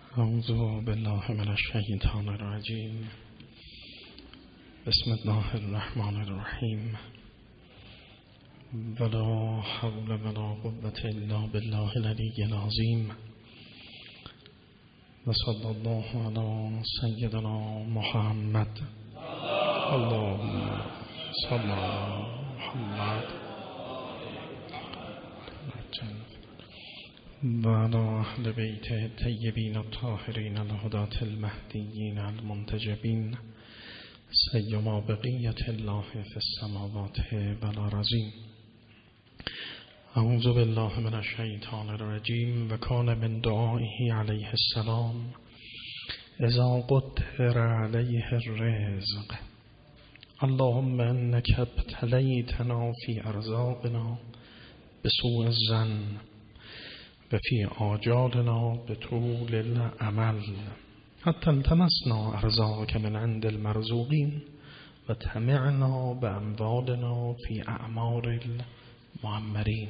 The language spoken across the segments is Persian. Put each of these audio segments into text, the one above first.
اعوذ بالله من الشیطان الرجیم. بسم الله الرحمن الرحیم. ولا حول ولا قوة الا بالله العلی العظیم. و صلی الله علی سیدنا محمد. اللهم صل علی محمد و علی اهل بیت الطیبین الطاهرین الهداة المهدیین المنتجبین سیما بقیة الله فی السماوات والارضین. اعوذ بالله من الشیطان الرجیم. و کان من دعائه علیه السلام اذا قدر علیه الرزق اللهم انک ابتلیتنا فی ارزاقنا بسوء الظن و فی آجالنا بطول العمل حتی التمسنا ارزاقک من عند المرزوقین و تمعنا باموالنا فی اعمار المعمرین.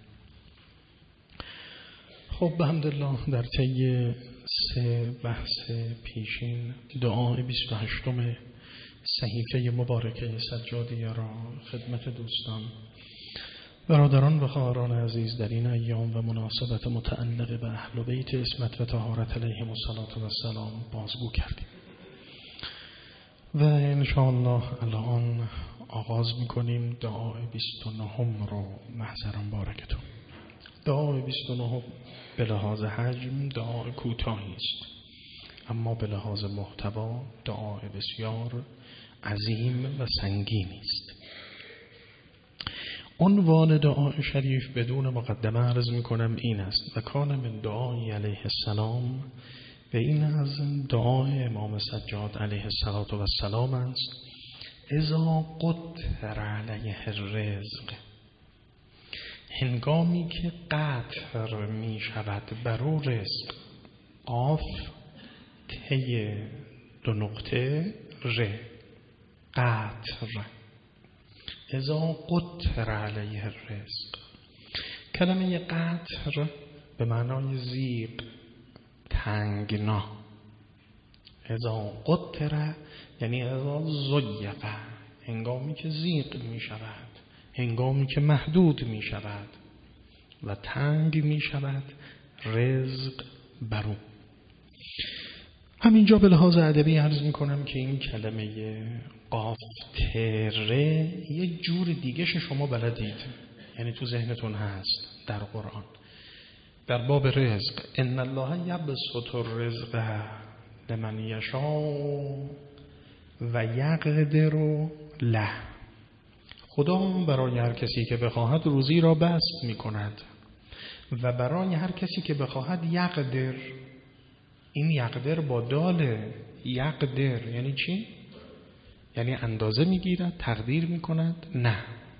خب بحمدالله در طی 3 بحث پیشین دعای 28 صحیفه مبارکه سجادیه را خدمت دوستان، برادران و خواهران عزیز در این ایام و مناسبت متعلق به اهل بیت عصمت و طهارت علیهم السلام بازگو کردیم و انشاءالله الان آغاز میکنیم دعای 29 رو. محضران بارکتون. دعای 29 به لحاظ حجم دعای کوتاهی است، اما به لحاظ محتوا دعای بسیار عظیم و سنگینی است. عنوان دعای شریف بدون مقدمه عرض میکنم این است: و کان من دعای علیه السلام، و این از دعای امام سجاد علیه السلام است: اذا قدر علیه الرزق، هنگامی که قطر می شود برو رزق. قاف ته 2 نقطه ر، قطر. اذا قدر علیه الرزق، کلمه قطر به معنای ضیق، تنگنا. اذا قدر یعنی اذا ضیق، هنگامی که ضیق می شود، هنگامی که محدود می شود و تنگ می شود رزق برو. همینجا به لحاظ ادبی عرض می کنم که این کلمه قاف تره یه جور دیگه شما بلدید، یعنی تو ذهنتون هست در قرآن در باب رزق: ان الله یبسط الرزق لمن یشاء و یقدر له. خدا برای هر کسی که بخواهد روزی را بسط می کند و برای هر کسی که بخواهد یقدر. این یقدر با داله. یقدر یعنی چی؟ یعنی اندازه میگیرد، تقدیر میکند؟ نه،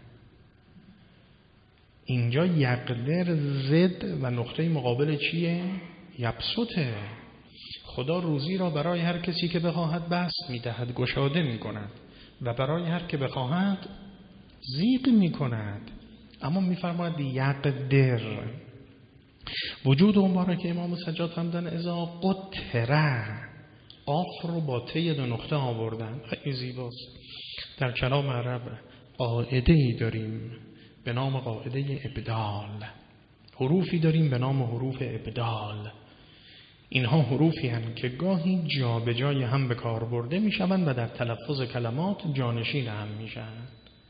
اینجا یقدر زد و نقطه مقابل چیه؟ یبسطه. خدا روزی را برای هر کسی که بخواهد بسط میدهد، گشاده میکند و برای هر که بخواهد ضیق میکند. اما میفرماید یقدر. وجود مبارک امام سجاد فرمودن اذا قدر، قاف رو با ته 2 نقطه آوردن. خیلی زیباست. در کلام عرب قاعده‌ای داریم به نام قاعده ابدال، حروفی داریم به نام حروف ابدال. اینها حروفی هستند که گاهی جا به جای هم به کار برده می شوند و در تلفظ کلمات جانشین هم می شوند.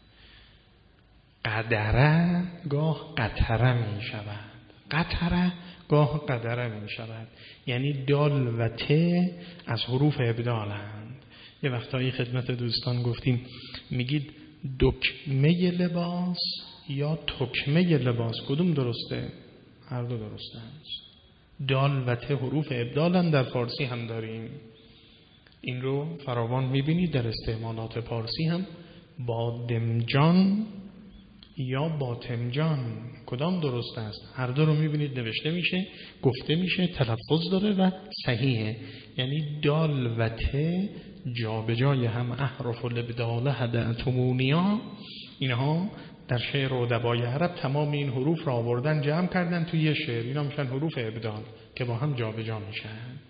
قدره گاه قطره می شود، قطره گاه قدره می شود. یعنی دال و ت از حروف ابدالند. یه وقتایی خدمت دوستان گفتیم میگید دکمه لباس یا تکمه لباس، کدوم درسته؟ هر دو درسته است. دال و ت حروف ابدالند. در فارسی هم داریم این رو فراوان میبینید در استعمالات فارسی هم. با دمجان یا باطمجان کدام درست است؟ هر دو رو میبینید نوشته میشه، گفته میشه، تلفظ داره و صحیحه. یعنی دال و ت جا به جای هم احرف الابدال هدأتمونیا. اینها در شعر و ادبای عرب تمام این حروف را آوردن جمع کردن توی یه شعر. اینا میشن حروف ابدال که با هم جا به جا میشن.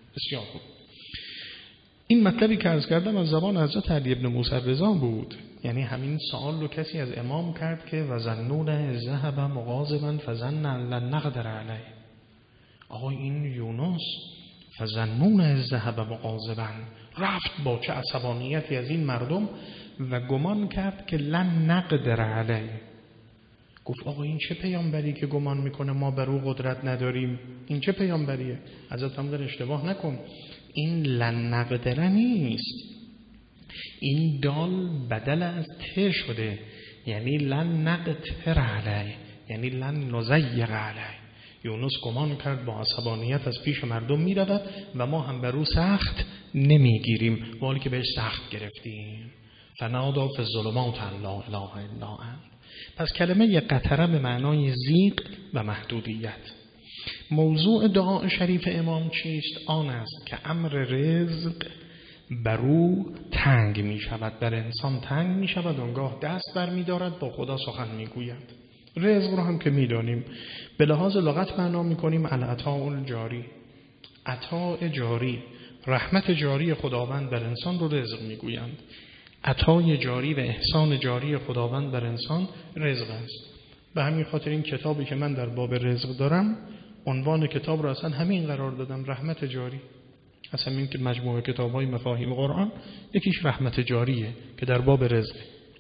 بسیار خوب. این مطلبی که عرض کردم از زبان حضرت علی بن موسی رضا بود. یعنی همین سوال رو کسی از امام کرد که وظنون ذهب مغاضبا فظن لن نقدر علیه. آقا این یونس فظنون ذهب مغاضبا رفت با چه عصبانیتی از این مردم و گمان کرد که لن نقدر علیه. گفت آقا این چه پیامبری که گمان میکنه ما بر او قدرت نداریم؟ این چه پیامبریه؟ حضرت هم در اشتباه نکن، این لن نقدر نیست، این دال بدل از ت شده، یعنی لن نقدر علیه، یعنی لن نضیق علیه. یونس گمان کرد با عصبانیت از پیش مردم میرود و ما هم بر او سخت نمیگیریم، حالی که بهش سخت گرفتیم. فنادا فی الظلمات ان لا اله الا انت. پس کلمه قطره به معنای ضیق و محدودیت. موضوع دعا شریف امام چیست؟ آن است که امر رزق بر او تنگ می شود، بر انسان تنگ می شود، اونگاه دست بر می دارد با خدا سخن می گوید. رزق رو هم که می دانیم به لحاظ لغت معنا می کنیم العطاء الجاری، عطاء جاری، رحمت جاری خداوند بر انسان رو رزق می گویند. عطای جاری و احسان جاری خداوند بر انسان رزق است. به همین خاطر این کتابی که من در باب رزق دارم عنوان کتاب را اصلا همین قرار دادم، رحمت جاری. اصلا این که مجموعه کتاب‌های مفاهیم قرآن یکیش رحمت جاریه که در باب رزق.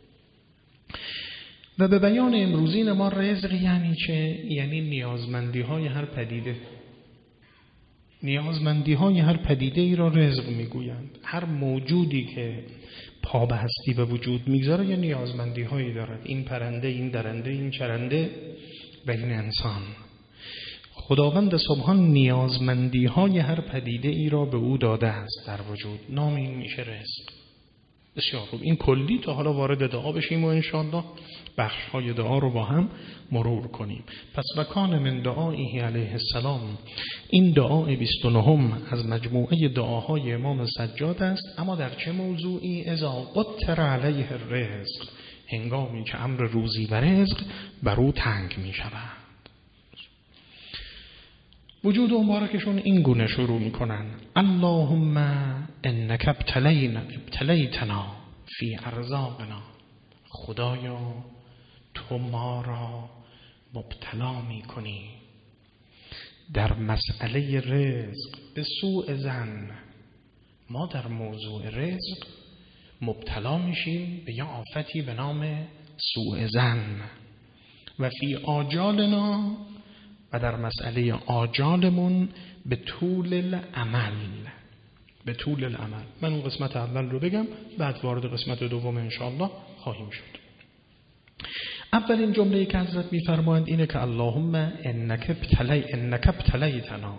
و به بیان امروزین ما رزق یعنی چه؟ یعنی نیازمندی‌های هر پدیده. نیازمندی‌های هر پدیده ای را رزق میگویند. هر موجودی که پا به هستی به وجود میگذاره یا نیازمندی‌هایی دارد. این پرنده، این درنده، این چرنده و این انسان. خداوند سبحان نیازمندی‌های هر پدیده ای را به او داده است در وجود. نام این میشه رزق. بسیار خوب. این کلی تا حالا وارد دعا بشیم و انشاءالله بخش‌های دعا رو با هم مرور کنیم. پس وکان من دعائه علیه السلام، این دعای 29 از مجموعه دعاهای امام سجاد است. اما در چه موضوعی؟ اذا قدر علیه الرزق، هنگامی که امر روزی و رزق بر او تنگ می شود. وجود مبارکشون این گونه شروع میکنن: اللهم انک ابتلیتنا فی ارزاقنا. خدایا تو ما را مبتلا میکنی در مسئله رزق به سوء ظن. ما در موضوع رزق مبتلا میشیم به یه آفتی به نام سوء ظن. و فی آجالنا، و در مسئله آجالمون به طول العمل. به طول العمل. من اون قسمت اول رو بگم، بعد وارد قسمت دوم انشاءالله خواهیم شد. اولین جمله‌ای که حضرت می‌فرمایند اینه که اللهم انک ابتلیتنا.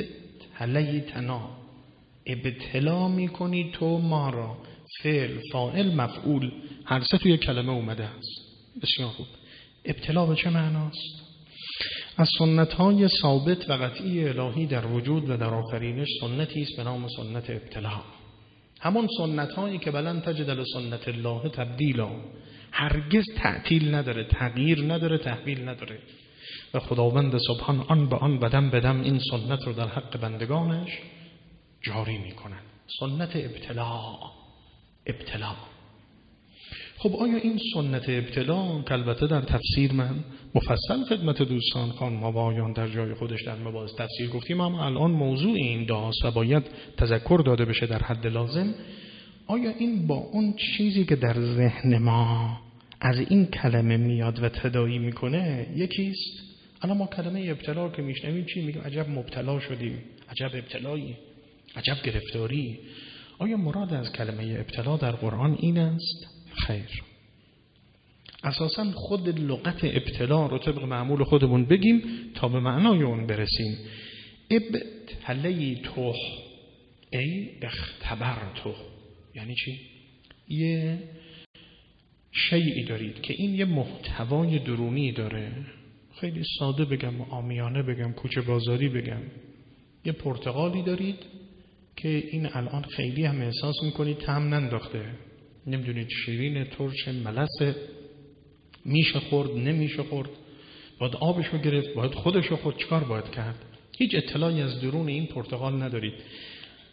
ابتلا می‌کنی تو ما را. فعل، فاعل، مفعول، هر سه توی کلمه اومده است. بسیار خوب. ابتلا به چه معناست؟ از سنت‌های ثابت و قطعی الهی در وجود و در آفرینش سنتی است به نام سنت ابتلا. همون سنت‌هایی که بلند تجد لسنت الله تبدیلا، هرگز تعطیل نداره، تغییر نداره، تحویل نداره. و خداوند سبحان آن به آن بدم بدم این سنت رو در حق بندگانش جاری می‌کنن. سنت ابتلا. خب آیا این سنت ابتلا که البته در تفسیر من مفصل خدمت دوستان خانم و آقایان در جای خودش در مباحث تفسیر گفتیم، اما الان موضوع این دعاست و باید تذکر داده بشه در حد لازم، آیا این با اون چیزی که در ذهن ما از این کلمه میاد و تداعی میکنه یکیست؟ الان ما کلمه ابتلا که میشنویم چی میگیم؟ عجب مبتلا شدیم، عجب ابتلایی، عجب گرفتاری. آیا مراد از کلمه ابتلا در قرآن این است؟ خیر. اساساً خود لغت ابتلا رو طبق معمول خودمون بگیم تا به معنای اون برسیم. ابتلیته ای اختبرته، یعنی چی؟ یه شیئی دارید که این یه محتوای درونی داره. خیلی ساده بگم، عامیانه بگم، کوچه بازاری بگم. یه پرتقالی دارید که این الان خیلی هم احساس میکنید طعم ننداخته، نمیدونید شیرین، ترش، ملسه، میشه خورد، نمیشه خورد، باید آبشو گرفت، باید خودشو خورد، چیکار باید کرد؟ هیچ اطلاعی از درون این پرتقال ندارید.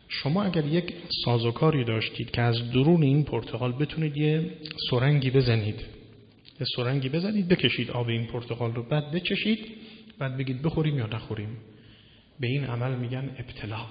شما اگر یک سازوکاری داشتید که از درون این پرتقال بتونید یه سرنگی بزنید، بکشید آب این پرتقال رو، بعد بچشید، بعد بگید بخوریم یا نخوریم، به این عمل میگن ابتلاع.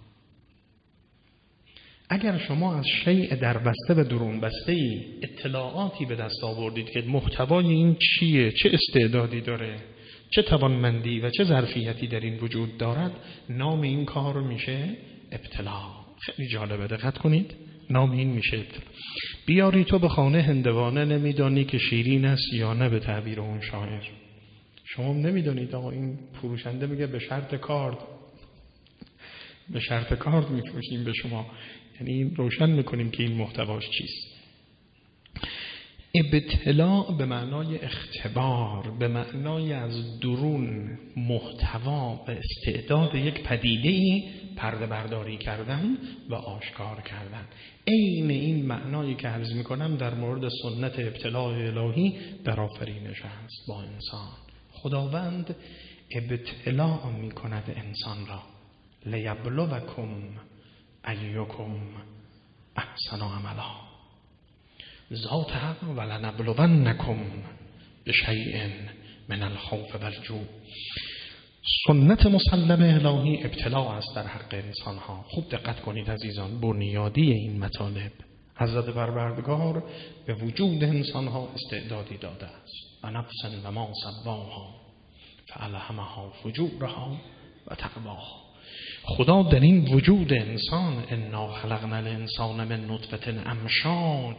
اگر شما از شیء در بسته و درون بسته اطلاعاتی به دست آوردید که محتوای این چیه، چه استعدادی داره، چه توانمندی و چه ظرفیتی در این وجود دارد، نام این کار میشه ابتلاع. خیلی جالبه، دقت کنید، نام این میشه ابتلاع. بیاری تو به خانه هندوانه، نمیدانی که شیرین است یا نه، به تعبیر اون شاعر. شما نمیدونید آقا این فروشنده میگه به شرط کارد میفروشیم به شما، یعنی روشن میکنیم که این محتواش چیست. ابتلاع به معنای اختبار، به معنای از درون محتوا و استعداد یک پدیده‌ای پرده برداری کردن و آشکار کردن. عین این معنایی که عرض میکنم در مورد سنت ابتلاع الهی در آفرینش است با انسان. خداوند ابتلاع میکند انسان را، لیبلوکم ایکم احسن عملا، ذات حق ولنبلونکم بشیء من الخوف والجوع. سنت مسلم الهی ابتلاع است در حق انسان ها. خوب دقت کنید عزیزان، بنیادی این مطالب، حضرت پروردگار به وجود انسان ها استعدادی داده است. و نفس و ما سواها فالهمها فجورها و تقواها. خدا در این وجود انسان، انا خلقنا الانسان من نطفه امشاج،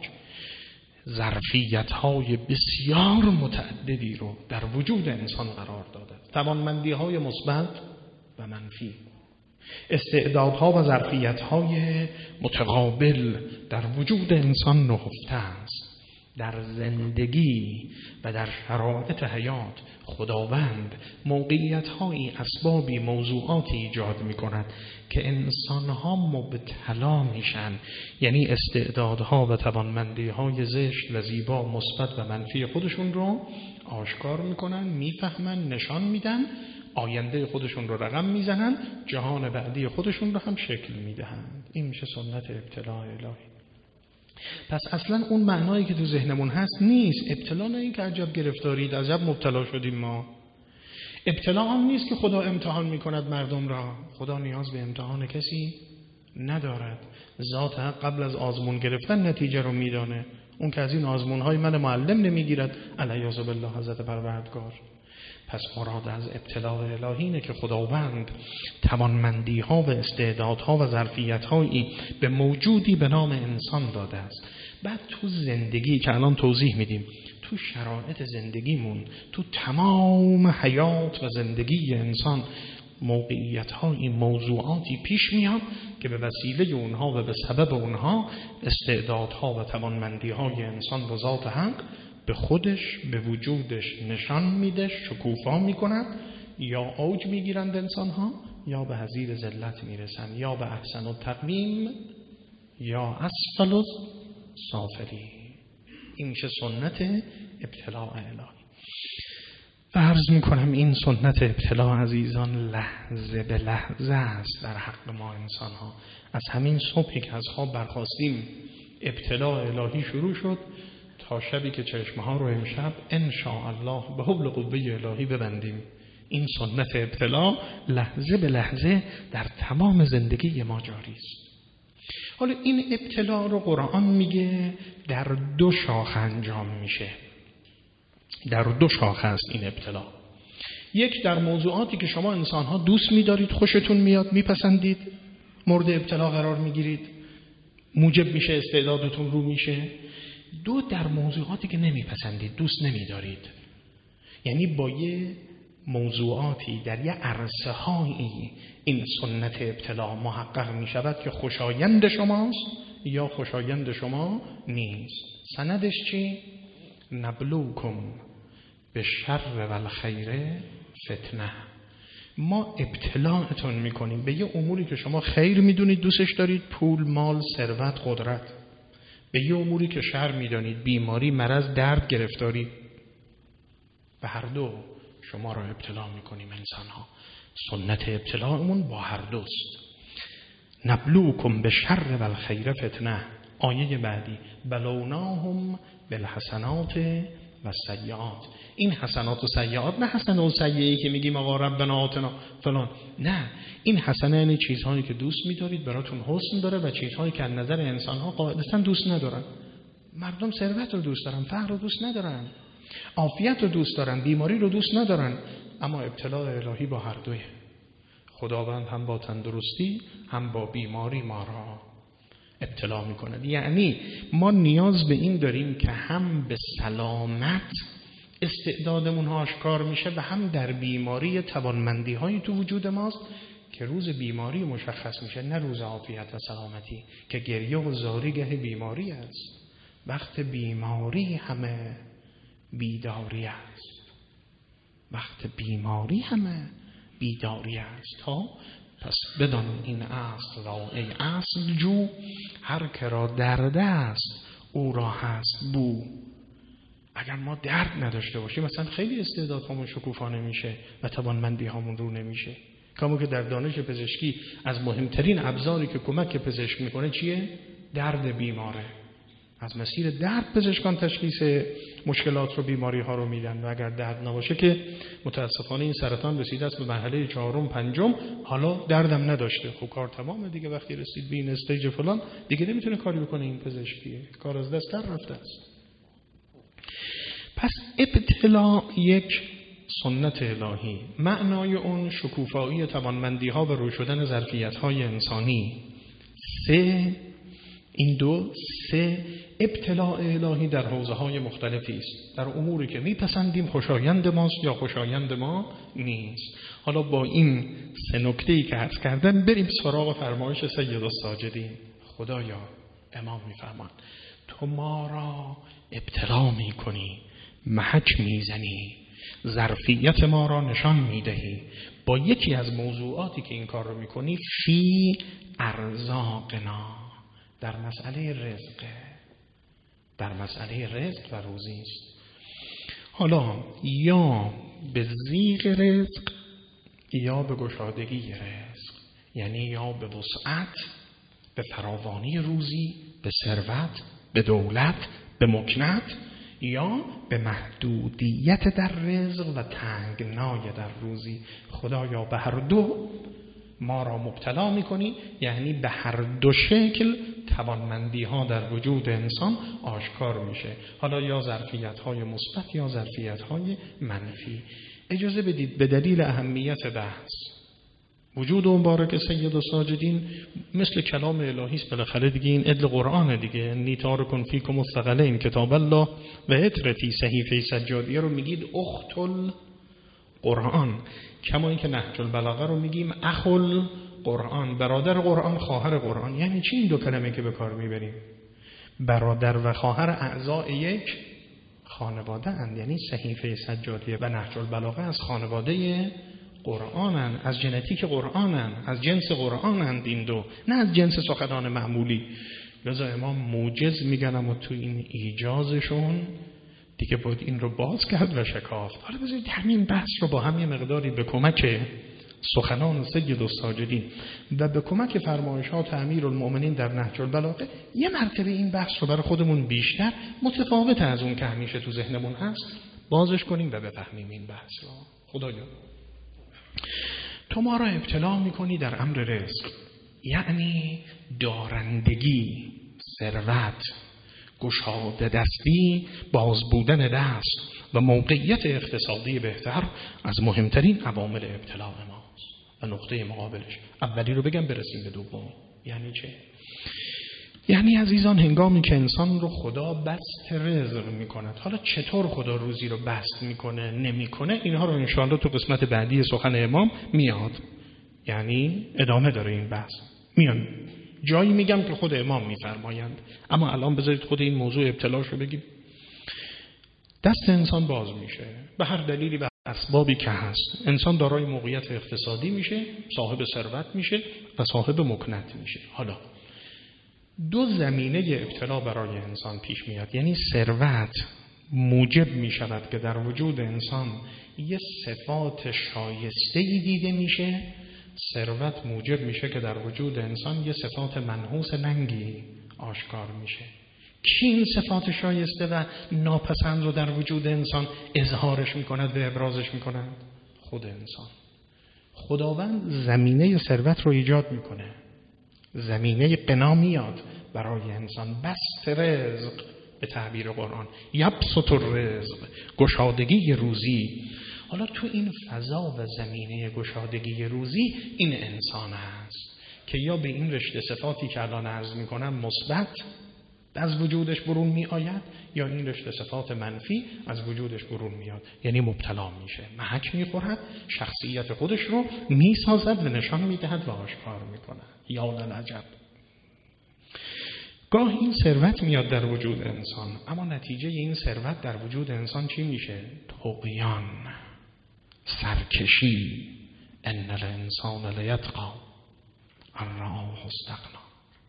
ظرفیت‌های بسیار متعددی رو در وجود انسان قرار داده، توانمندی‌های مثبت و منفی، استعدادها و ظرفیت‌های متقابل در وجود انسان نهفته است. در زندگی و در شرایط حیات خداوند موقعیت‌هایی، اسبابی، موضوعاتی ایجاد می‌کند که انسان‌ها مبتلا میشن، یعنی استعدادها و توانمندی‌های زشت و زیبا، مثبت و منفی خودشون رو آشکار می‌کنن، می‌فهمن، نشان میدن، آینده خودشون رو رقم میزنن، جهان بعدی خودشون رو هم شکل میدهند. این میشه سنت ابتلاع الهی. پس اصلا اون معنایی که تو ذهنمون هست نیست. ابتلا نه این که عجب گرفتارید، عجب مبتلا شدیم ما. ابتلا هم نیست که خدا امتحان میکند مردم را. خدا نیاز به امتحان کسی ندارد. ذات حق قبل از آزمون گرفتن نتیجه رو میدانه. اون که از این آزمونهای من معلم نمیگیرد، علیاذ بالله حضرت پروردگار. پس مراد از ابتلاع الهی اینه که خداوند توانمندی‌ها و استعدادها و ظرفیت‌هایی به موجودی به نام انسان داده است. بعد تو زندگی که الان توضیح میدیم، تو شرایط زندگیمون، تو تمام حیات و زندگی انسان موقعیت‌هایی، موضوعاتی پیش میاد که به وسیله اونها و به سبب اونها استعدادها و توانمندی‌های انسان به ذات حق به خودش، به وجودش نشان میده، شکوفا میکند، یا اوج میگیرند انسان‌ها یا به حضیر ذلت میرسن، یا به احسن التقویم یا اسفل السافلین. این میشه سنت ابتلاع الهی. و عرض میکنم این سنت ابتلاع عزیزان لحظه به لحظه است در حق ما انسان ها. از همین صبحی که از خواب برخاستیم ابتلاع الهی شروع شد تا شبی که چشمه ها رو امشب ان شاء الله به حبل قوه الهی ببندیم. این سنت ابتلاع لحظه به لحظه در تمام زندگی ما جاری است. حالا این ابتلاع رو قرآن میگه در دو شاخه انجام میشه. در دو شاخه است این ابتلاع. یک در موضوعاتی که شما انسان‌ها دوست می‌دارید، خوشتون میاد، میپسندید، مورد ابتلاع قرار میگیرید، موجب میشه استعدادتون رو میشه. دو در موضوعاتی که نمیپسندید، دوست نمی‌دارید. یعنی با یه موضوعاتی در یه عرصه‌هایی این سنت ابتلاع محقق می‌شود که خوشایند شماست یا خوشایند شما نیست. سندش چی؟ نبلوکم به شر و الخیر فتنه. ما ابتلاعتون میکنیم به یه اموری که شما خیر میدونید، دوستش دارید، پول، مال، ثروت، قدرت، به یه اموری که شر میدونید، بیماری، مرض، درد، گرفتاری. به هر دو شما را ابتلا میکنیم انسان ها. سنت ابتلاعمون با هر دوست. نبلوکم بالشر والخیر فتنه. آیه بعدی بلوناهم بالحسنات والسیئات. این حسنات و سیئات نه حسنه و سیئه‌ای که میگیم آقا ربنا آتنا فلان، نه، این حسنه یعنی چیزهایی که دوست می‌دارید براتون حسن داره و چیزهایی که از نظر انسان‌ها قاعدتاً دوست ندارن. مردم ثروت رو دوست دارن، فقر رو دوست ندارن، عافیت رو دوست دارن، بیماری رو دوست ندارن. اما ابتلاء الهی با هر دوی. خداوند هم با تندرستی هم با بیماری ما را ابتلا می‌کند. یعنی ما نیاز به این داریم که هم به سلامت استعدادمون آشکار میشه و هم در بیماری توانمندی هایی تو وجود ماست که روز بیماری مشخص میشه، نه روز عافیت و سلامتی که گریه و زاریگه بیماری است. وقت بیماری همه بیداری است. وقت بیماری همه بیداری است. پس بدان این اصل را ای اصل جو، هر که را درد است او را هست بو. اگر ما درد نداشته باشیم مثلا خیلی استعدادهامون شکوفا نمیشه و توانمندی هامون رو نمیشه. کامو که در دانش پزشکی از مهمترین ابزاری که کمک پزشک میکنه چیه؟ درد بیماره. از مسیر درد پزشکان تشخیص مشکلات رو، بیماری ها رو میدن و اگر درد نباشه که متاسفانه این سرطان رسیده است به مرحله 4م 5م، حالا دردم نداشته، خب کار تمامه دیگه. وقتی رسید به این استیج فلان دیگه نمیتونه کاری بکنه، این پزشکیه، کار از دست در رفته است. پس ابتلا یک سنت الهی، معنای اون شکوفایی توانمندی ها و روی شدن ظرفیت های انسانی. سه ابتلاء الهی در حوزه های مختلفی است، در اموری که میپسندیم خوشایند ماست یا خوشایند ما نیست. حالا با این 3 نکته‌ای که عرض کردم بریم سراغ فرمایش سید الساجدین. خدایا، امام میفرمان تو ما را ابتلا میکنی، محک میزنی، ظرفیت ما را نشان میدهی با یکی از موضوعاتی که این کار رو میکنی، فی ارزاقنا، در مسئله رزق، در مسئله رزق و روزی است. حالا یا به زیغ رزق یا به گشادگی رزق، یعنی یا به وسعت، به فراوانی روزی، به ثروت، به دولت، به مکنت، یا به محدودیت در رزق و تنگنای در روزی. خدایا به هر دو ما را مبتلا میکنی، یعنی به هر دو شکل توانمندی ها در وجود انسان آشکار میشه، حالا یا ظرفیت های مثبت یا ظرفیت های منفی. اجازه بدید به دلیل اهمیت بحث وجود مبارک سید الساجدین مثل کلام الهی است، بالاخره دیگه این عدل قرآن دیگه. انی تارکن فیکم الثقلین کتاب الله و اطرتی صحیفه سجادیه رو میگید اختل قرآن، کما این که نهج البلاغه رو میگیم اخل قرآن، برادر قرآن، خواهر قرآن. یعنی چی این دو کلمه که به کار میبریم؟ برادر و خواهر اعضای یک خانواده اند، یعنی صحیفه سجادیه و نهج البلاغه از خانواده قرآنن، از ژنتیک قرآنن، از جنس قرآنن این دو، نه از جنس سخنان معمولی. لذا امام موجز میگن، اما تو این ایجازشون دیگه باید این رو باز کرد و شکافت. حالا بذارید همین بحث رو با هم یه مقداری به کمک سخنان سید الساجدین و به کمک فرمایشات امیرالمؤمنین در نهج البلاغه یه مرتبه این بحث رو برای خودمون بیشتر متفاوت از اون که همیشه تو ذهنمون هست بازش کنیم و بفهمیم این بحث رو. خدایا تو ما را ابتلا میکنی در امر رزق، یعنی دارندگی، ثروت، گشاده دستی، باز بودن دست و موقعیت اقتصادی بهتر از مهمترین عوامل ابتلاء ماست. و نقطه مقابلش اولی رو بگم برسیم به دوم. یعنی چه؟ یعنی عزیزان هنگامی که انسان رو خدا بسط رزق میکند، حالا چطور خدا روزی رو بسط میکنه نمیکنه، اینها رو انشاءالله تو قسمت بعدی سخن امام میاد، یعنی ادامه داره این بحث. میان جایی میگم که خود امام میفرمایند، اما الان بذارید خود این موضوع ابتلاش رو بگیم. دست انسان باز میشه به هر دلیلی و اسبابی که هست، انسان دارای موقعیت اقتصادی میشه، صاحب ثروت میشه و صاحب مکنت میشه. حالا دو زمینه ابتلا برای انسان پیش میاد، یعنی ثروت موجب میشود که در وجود انسان یه صفات شایسته‌ای دیده میشه، ثروت موجب میشه که در وجود انسان یه صفات منحوس ننگی آشکار میشه. کی این صفات شایسته و ناپسند رو در وجود انسان اظهارش میکند و ابرازش میکند؟ خود انسان. خداوند زمینه ثروت رو ایجاد میکنه، زمینه غنا میاد برای انسان. بسط رزق به تعبیر قرآن، یبسط الرزق، گشادگی روزی. حالا تو این فضا و زمینه گشادگی روزی این انسان است که یا به این رشته صفاتی که الان عرض میکنم مثبت از وجودش برون می آید، یا این رشته صفات منفی از وجودش برون میاد، یعنی مبتلا میشه، محک میخورد، شخصیت خودش رو میسازد و نشان میدهد و آشکار میکند. یا للعجب. گاه این ثروت میاد در وجود انسان، اما نتیجه این ثروت در وجود انسان چی میشه؟ طغیان، سرکشی. ان الانسان لیطغی ان رآه استغنی.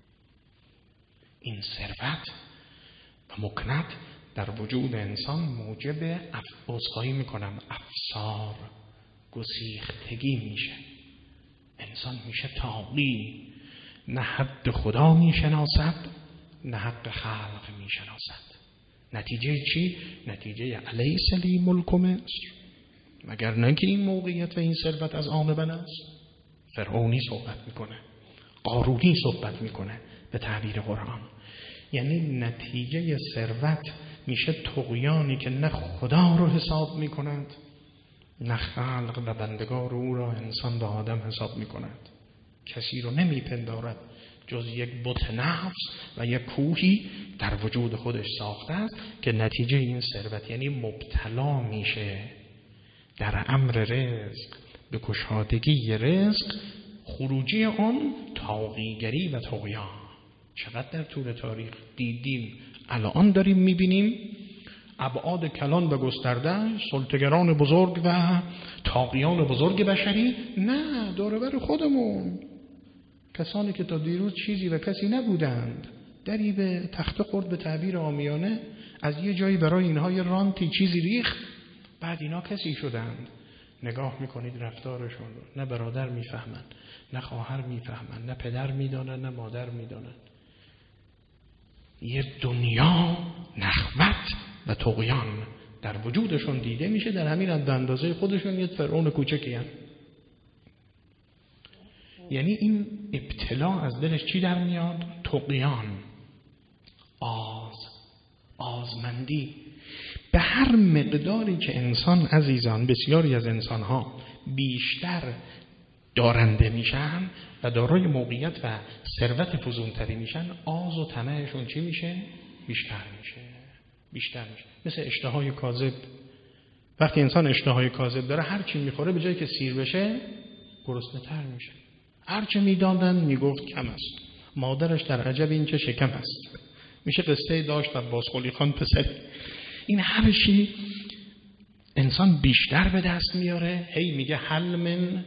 این ثروت و مکنت در وجود انسان موجب عذرخواهی میکنم افسار، گسیختگی میشه. انسان میشه طاغی، نه حد خدا میشناسد نه حق خلق میشناسد. نتیجه چی؟ نتیجه الیس لی ملک مصر، مگر نه که این موقعیت و این ثروت از آن من است؟ فرعونی صحبت میکنه، قارونی صحبت میکنه به تعبیر قرآن. یعنی نتیجه ثروت میشه طغیانی که نه خدا رو حساب میکند نه خلق و بندگار او را انسان و آدم حساب میکند. کسی رو نمیپندارد جز یک بت نفس و یک کوهی در وجود خودش ساخته است که نتیجه این ثروت یعنی مبتلا میشه در امر رزق، به گشادگی رزق، خروجی آن طاغیگری و طغیان. چقدر در طول تاریخ دیدیم، الان داریم میبینیم ابعاد کلان و گسترده، سلطه‌گران بزرگ و طاغیان بزرگ بشری، نه دور بر خودمون، کسانی که تا دیروز چیزی و کسی نبودند، دری به تخته خورد به تعبیر عامیانه، از یه جایی برای اینها یه رانتی چیزی ریخت، بعد اینا کسی شدند. نگاه میکنید رفتارشون رو، نه برادر میفهمن، نه خواهر میفهمن، نه پدر میدانن، نه مادر میدانن. یه دنیا نخوت و طغیان در وجودشون دیده میشه، در همین اندازه خودشون یه فرعون کوچکی هست. یعنی این ابتلا از دلش چی در میاد؟ طغیان، آزمندی. به هر مقداری که انسان عزیزان، بسیاری از انسانها بیشتر دارنده میشن و دارای موقعیت و ثروت فزونتری میشن، آز و طمعشون چی میشه؟ بیشتر میشه. مثل اشتهای کاذب. وقتی انسان اشتهای کاذب داره، هر چی میخوره به جایی که سیر بشه گرسنه تر میشه. هر چی میدادن میگفت کم است. مادرش در عجب این چه شکم است. میشه قصه داشت عباس قلی خان پسر. این هر چی انسان بیشتر به دست میاره، هی میگه حل من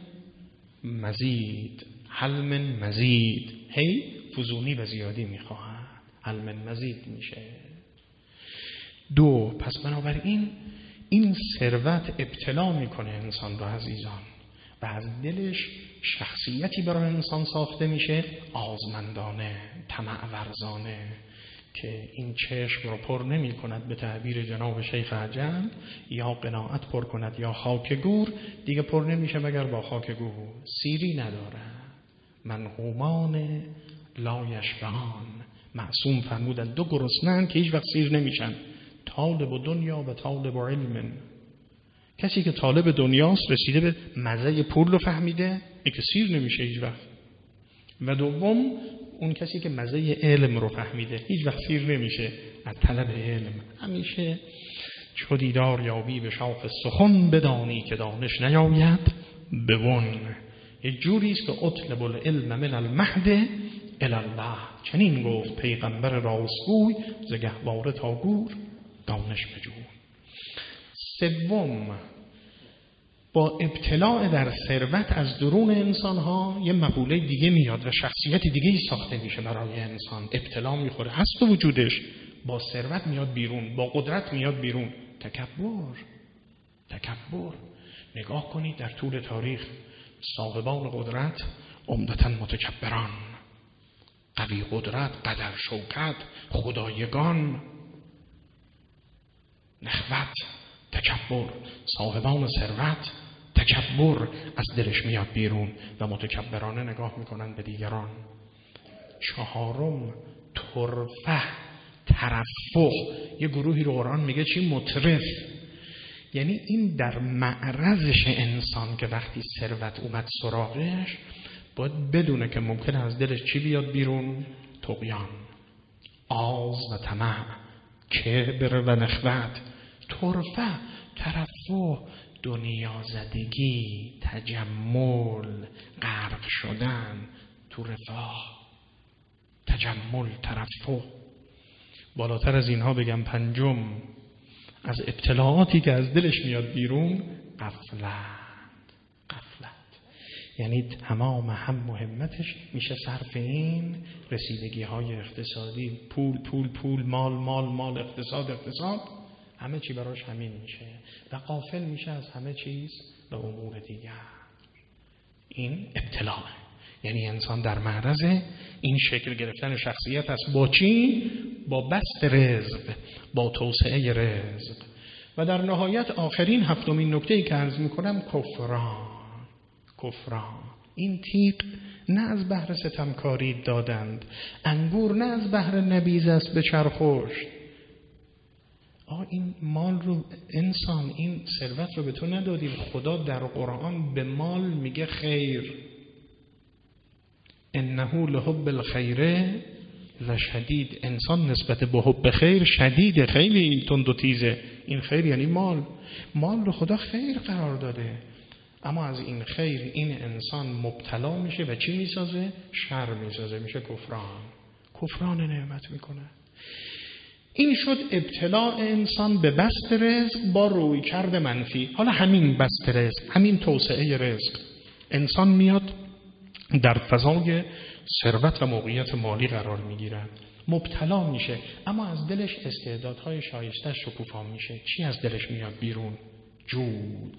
مزید، هی فزونی و زیادی میخواهد، حل من مزید میشه. دو، پس بنابراین این ثروت ابتلا میکنه انسان رو عزیزان و از دلش شخصیتی برای انسان ساخته میشه، آزمندانه، طمع ورزانه، که این چشم رو پر نمی کند به تعبیر جناب شیخ عجل، یا قناعت پر کند یا خاک گور، دیگه پر نمیشه مگر با خاک گور. سیری نداره. منقومان لا یشبعان. معصوم فرمودن دو گرسنه‌اند که هیچ وقت سیر نمیشن، طالب و دنیا و طالب و علم. کسی که طالب دنیاست، رسیده به مزه پول رو فهمیده، این که سیر نمیشه هیچ وقت. و دوم اون کسی که مزه علم رو فهمیده، هیچ وقت سیر نمیشه از طلب علم. همیشه چو دیدار یابی به شاخ سخن، بدانی که دانش نیاید ببن. یک جوری است که اطلب العلم من المهد الی الله. چنین گفت پیغمبر راستگوی، ز گهواره تا گور دانش بجو. سوم، با ابتلاع در ثروت از درون انسان ها یه مقوله دیگه میاد و شخصیت دیگه ای ساخته میشه برای انسان. ابتلا میخوره، هست تو وجودش، با ثروت میاد بیرون، با قدرت میاد بیرون. تکبر. نگاه کنید در طول تاریخ صاحبان قدرت عمدتاً متکبران، قوی قدرت، قدر شوکت، خدایگان. نخوت، تکبر، صاحبان ثروت، تکبر از دلش میاد بیرون و متکبرانه نگاه میکنن به دیگران. چهارم ترفه، ترفه. یه گروهی رو قرآن میگه چی؟ مترف. یعنی این در معرضش انسان که وقتی ثروت اومد سراغش باید بدونه که ممکنه از دلش چی بیاد بیرون؟ طغیان، آز و طمع، کبر و نخوت. ترفه، ترفه، دنیا زدگی، تجمل، غرق شدن تو رفاه، تجمل، ترفه. بالاتر از اینها بگم پنجم از ابتلاعاتی که از دلش میاد بیرون، غفلت. یعنی تمام هم مهمتش میشه صرف این رسیدگی های اقتصادی، پول، مال، اقتصاد، همه چی براش همین میشه و غافل میشه از همه چیز به امور دیگر. این ابتلاعه. یعنی انسان در معرض این شکل گرفتن شخصیت است. با چی؟ با بسط رزق، با توسعه رزق. و در نهایت آخرین هفتمین نکته‌ای که عرض میکنم، کفران. این تیغ نه از بهر ستمکاری دادند، انگور نه از بهر نبیذ است به چرخوش. این مال رو انسان، این ثروت رو به تو ندادیم. خدا در قرآن به مال میگه خیر، انه لحب الخیر و شدید. انسان نسبت به حب خیر شدیده، خیلی تند و تیزه. این خیر یعنی مال رو خدا خیر قرار داده، اما از این خیر این انسان مبتلا میشه و چی میسازه؟ شر میسازه، میشه کفران نعمت میکنه. این شد ابتلاع انسان به بسط رزق با رویکرد منفی. حالا همین بسط رزق، همین توسعه رزق، انسان میاد در فضای ثروت و موقعیت مالی قرار میگیره، مبتلا میشه، اما از دلش استعدادهای شایسته شکوفا میشه. چی از دلش میاد بیرون؟ جود،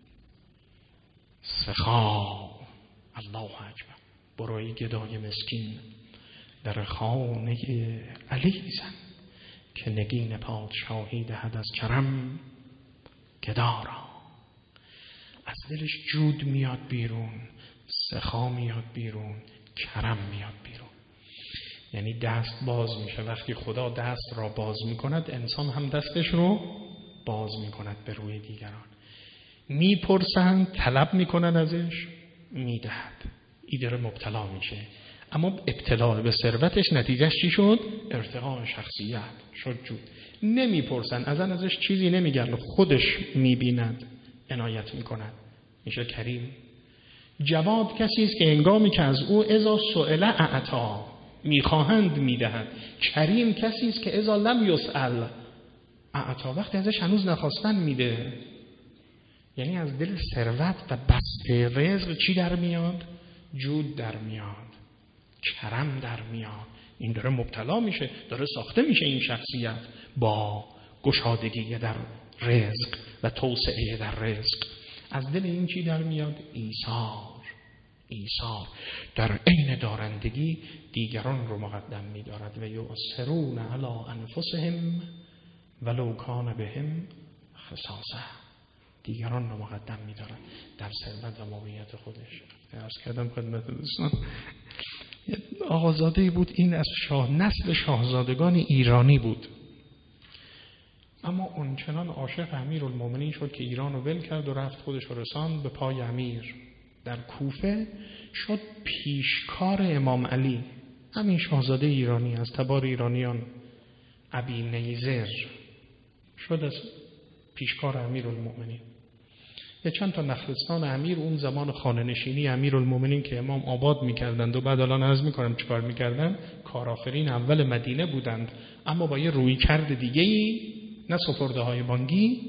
سخا. الله اکبر. برای گدای مسکین در خانه علی زن، که نگین پادشاهی دهد از کرم گدارا. از دلش جود میاد بیرون، سخا میاد بیرون، کرم میاد بیرون. یعنی دست باز میشه. وقتی خدا دست را باز میکند، انسان هم دستش رو باز میکند به روی دیگران. میپرسن، طلب میکنن ازش، میدهد. این داره مبتلا میشه. اما ابتلا به ثروتش نتیجهش چی شد؟ ارتقاء شخصیت شد، جود. نمیپرسن ازش چیزی نمیگن، خودش میبیند، عنایت میکند، میشه کریم. جواد کسی است که هنگامی که از او اذا سئل اعطا، میخواهند میدهد. کریم کسی است که اذا لم یسأل اعطا، وقتی ازش هنوز نخواستن میده. یعنی از دل ثروت و بسط رزق چی در میاد؟ جود در میاد، کرم در میاد. این داره مبتلا میشه، داره ساخته میشه این شخصیت با گشادگی در رزق و توسعه در رزق. از دل این چی در میاد؟ ایثار. در عین دارندگی دیگران رو مقدم می‌دارد. و یؤثرون علی انفسهم ولو کان بهم خصاصه. دیگران رو مقدم می‌دارد در ثروت و موقعیت خودش. عرض کردم خدمت دوستان، آقازاده‌ای بود، این از نسل شاهزادگان ایرانی بود، اما اونچنان عاشق امیرالمومنین شد که ایران رو ول کرد و رفت خودش رو رساند به پای امیر. در کوفه شد پیشکار امام علی، همین شاهزاده ایرانی از تبار ایرانیان، ابی نیزر، شد از پیشکار امیرالمومنین. یه چند تا نخلستان امیر اون زمان خانه نشینی امیرالمومنین که امام آباد می‌کردند و بعد الان عرض می‌کنم چیکار می‌کردن، کارآفرین اول مدینه بودند، اما با یه رویکرد دیگه‌ای، نه سپرده‌های بانگی.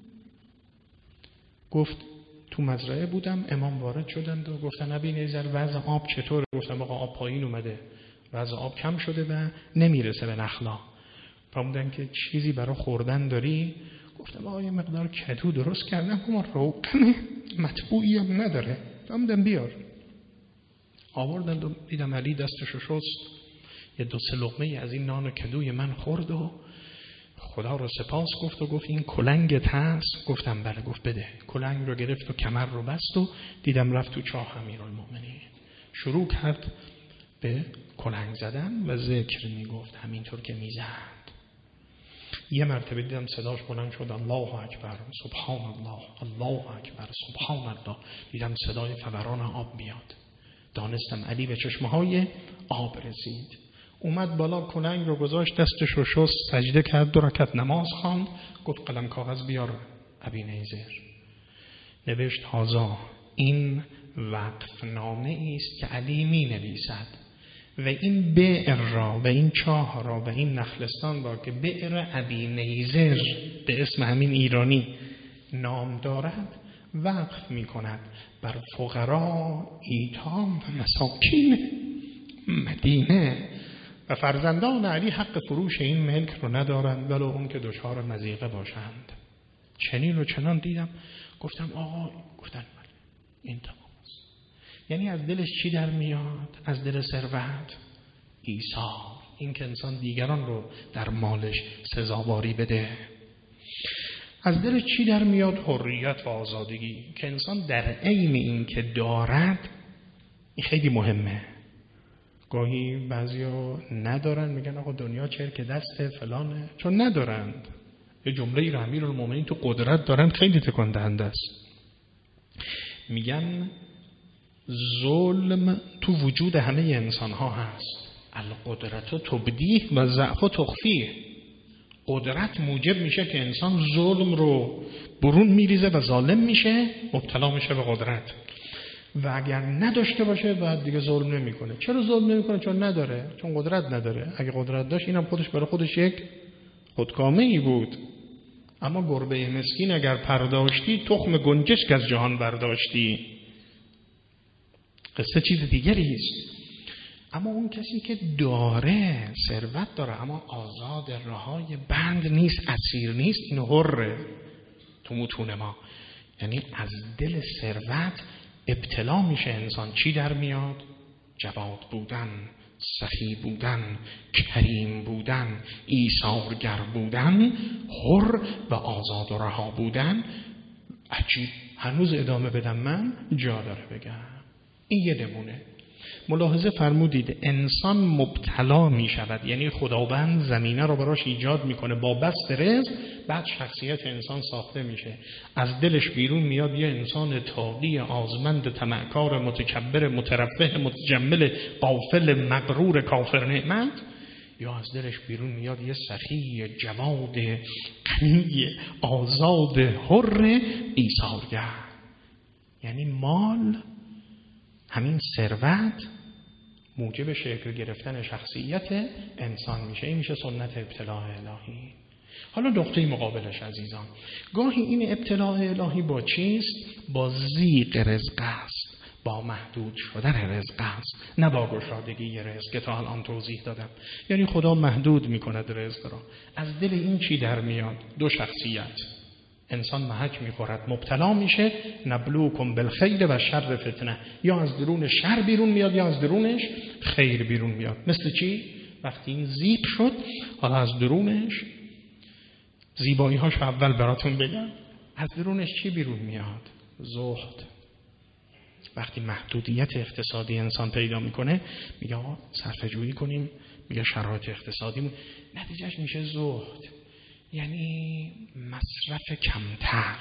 گفت تو مزرعه بودم، امام وارد شدند و گفتن ابی نیزر وضع آب چطوره؟ گفتم آقا آب پایین اومده، وضع آب کم شده و نمیرسه به نخلا. فرمودن که چیزی برای خوردن داری؟ گفتم آقا یه مقدار کدو درست کردم، اما روغن مطبوعی هم نداره. آمدن بیار. آوردن و دیدم علی دستشو شست، یه 2-3 لقمه از این نان کدوی من خورد و خدا رو سپاس گفت و گفت این کلنگت هست؟ گفتم بله. گفت بده. کلنگ رو گرفت و کمر رو بست و دیدم رفت تو چاه امیرالمومنین، شروع کرد به کلنگ زدن و ذکر میگفت همینطور که میزد. یه مرتبه دیدم صداش بلند شد الله اکبر سبحان الله، الله اکبر سبحان الله. دیدم صدای فوران آب میاد، دانستم علی به چشمهای آب رسید. اومد بالا، کلنگ رو گذاشت، دستش رو شست، سجده کرد، 2 رکعت نماز خواند. گفت قلم کاغذ بیار ابی نیزر. نوشت هازا، این وقف نامه است که علی می نویسد و این بئر را و این چاه را و این نخلستان را که بئر ابی نیزر به اسم همین ایرانی نام دارد وقف می کند بر فقرا، ایتام و مساکین مدینه و فرزندان علی حق فروش این ملک رو ندارند ولو اون که دچار مضیقه باشند. چنین و چنان دیدم. گفتم آقا، گفتن این تمام است. یعنی از دلش چی در میاد؟ از دل ثروت ایثار، این که انسان دیگران رو در مالش سزاواری بده. از دل چی در میاد؟ حریت و آزادگی، که انسان در عین این که دارد، این خیلی مهمه. گاهی بعضیا ندارن میگن آقا دنیا چرک دسته فلانه، چون ندارند. یه جمله رو امیرالمومنین تو قدرت دارن خیلی تکان دهنده است. میگن ظلم تو وجود همه انسان ها هست. القدرت تبدیه و ضعف تخفیه. قدرت موجب میشه که انسان ظلم رو برون میریزه و ظالم میشه، مبتلا میشه به قدرت. و اگر نداشته باشه بعد دیگه ظلم نمیکنه. چرا ظلم نمیکنه؟ چون نداره، چون قدرت نداره. اگه قدرت داشت اینم خودش برای خودش یک خودکامه ای بود. اما گربه مسکین اگر پرداشتی تخم گنجشک از جهان برداشتی. قصه چیز دیگری است. اما اون کسی که داره، ثروت داره اما آزاد، رهای بند نیست، اسیر نیست، این حره تو متون ما. یعنی از دل ثروت ابتلا میشه انسان. چی در میاد؟ جواد بودن، سخی بودن، کریم بودن، ایثارگر بودن، حر و آزاد و رها بودن. عجیب، هنوز ادامه بدم من جا داره بگم. این یه نمونه. ملاحظه فرمودید انسان مبتلا می شود، یعنی خداوند زمینه رو براش ایجاد میکنه با بسط رزق، بعد شخصیت انسان ساخته میشه. از دلش بیرون میاد یه انسان طاغی، آزمند، طمعکار، متکبر، مترفه، متجمل، غافل، مغرور، کافر نعمت، یا از دلش بیرون میاد یه سخی، جواد، غنی، آزاد، حر، ایثارگر. یعنی مال، همین ثروت موجب شکل گرفتن شخصیت انسان میشه. این میشه سنت ابتلاء الهی. حالا نقطه مقابلش عزیزان، گاهی این ابتلاء الهی با چیست؟ با ضیق رزق است، با محدود شدن رزق است، نه با گشادگی رزق که تا الان توضیح دادم. یعنی خدا محدود میکند رزق را. از دل این چی در میاد؟ 2 شخصیت. انسان محک میخورد، مبتلا میشه. نبلوکم بالخیر و شر فتنه، یا از درون شر بیرون میاد یا از درونش خیر بیرون میاد. مثل چی؟ وقتی این زیب شد، حالا از درونش زیبایی‌هاش اول براتون بگم. از درونش چی بیرون میاد؟ زهد. وقتی محدودیت اقتصادی انسان پیدا میکنه، میگه آقا صرفه جویی کنیم، میگه شرایط اقتصادی، نتیجهش میشه زهد. یعنی مصرف کمتر.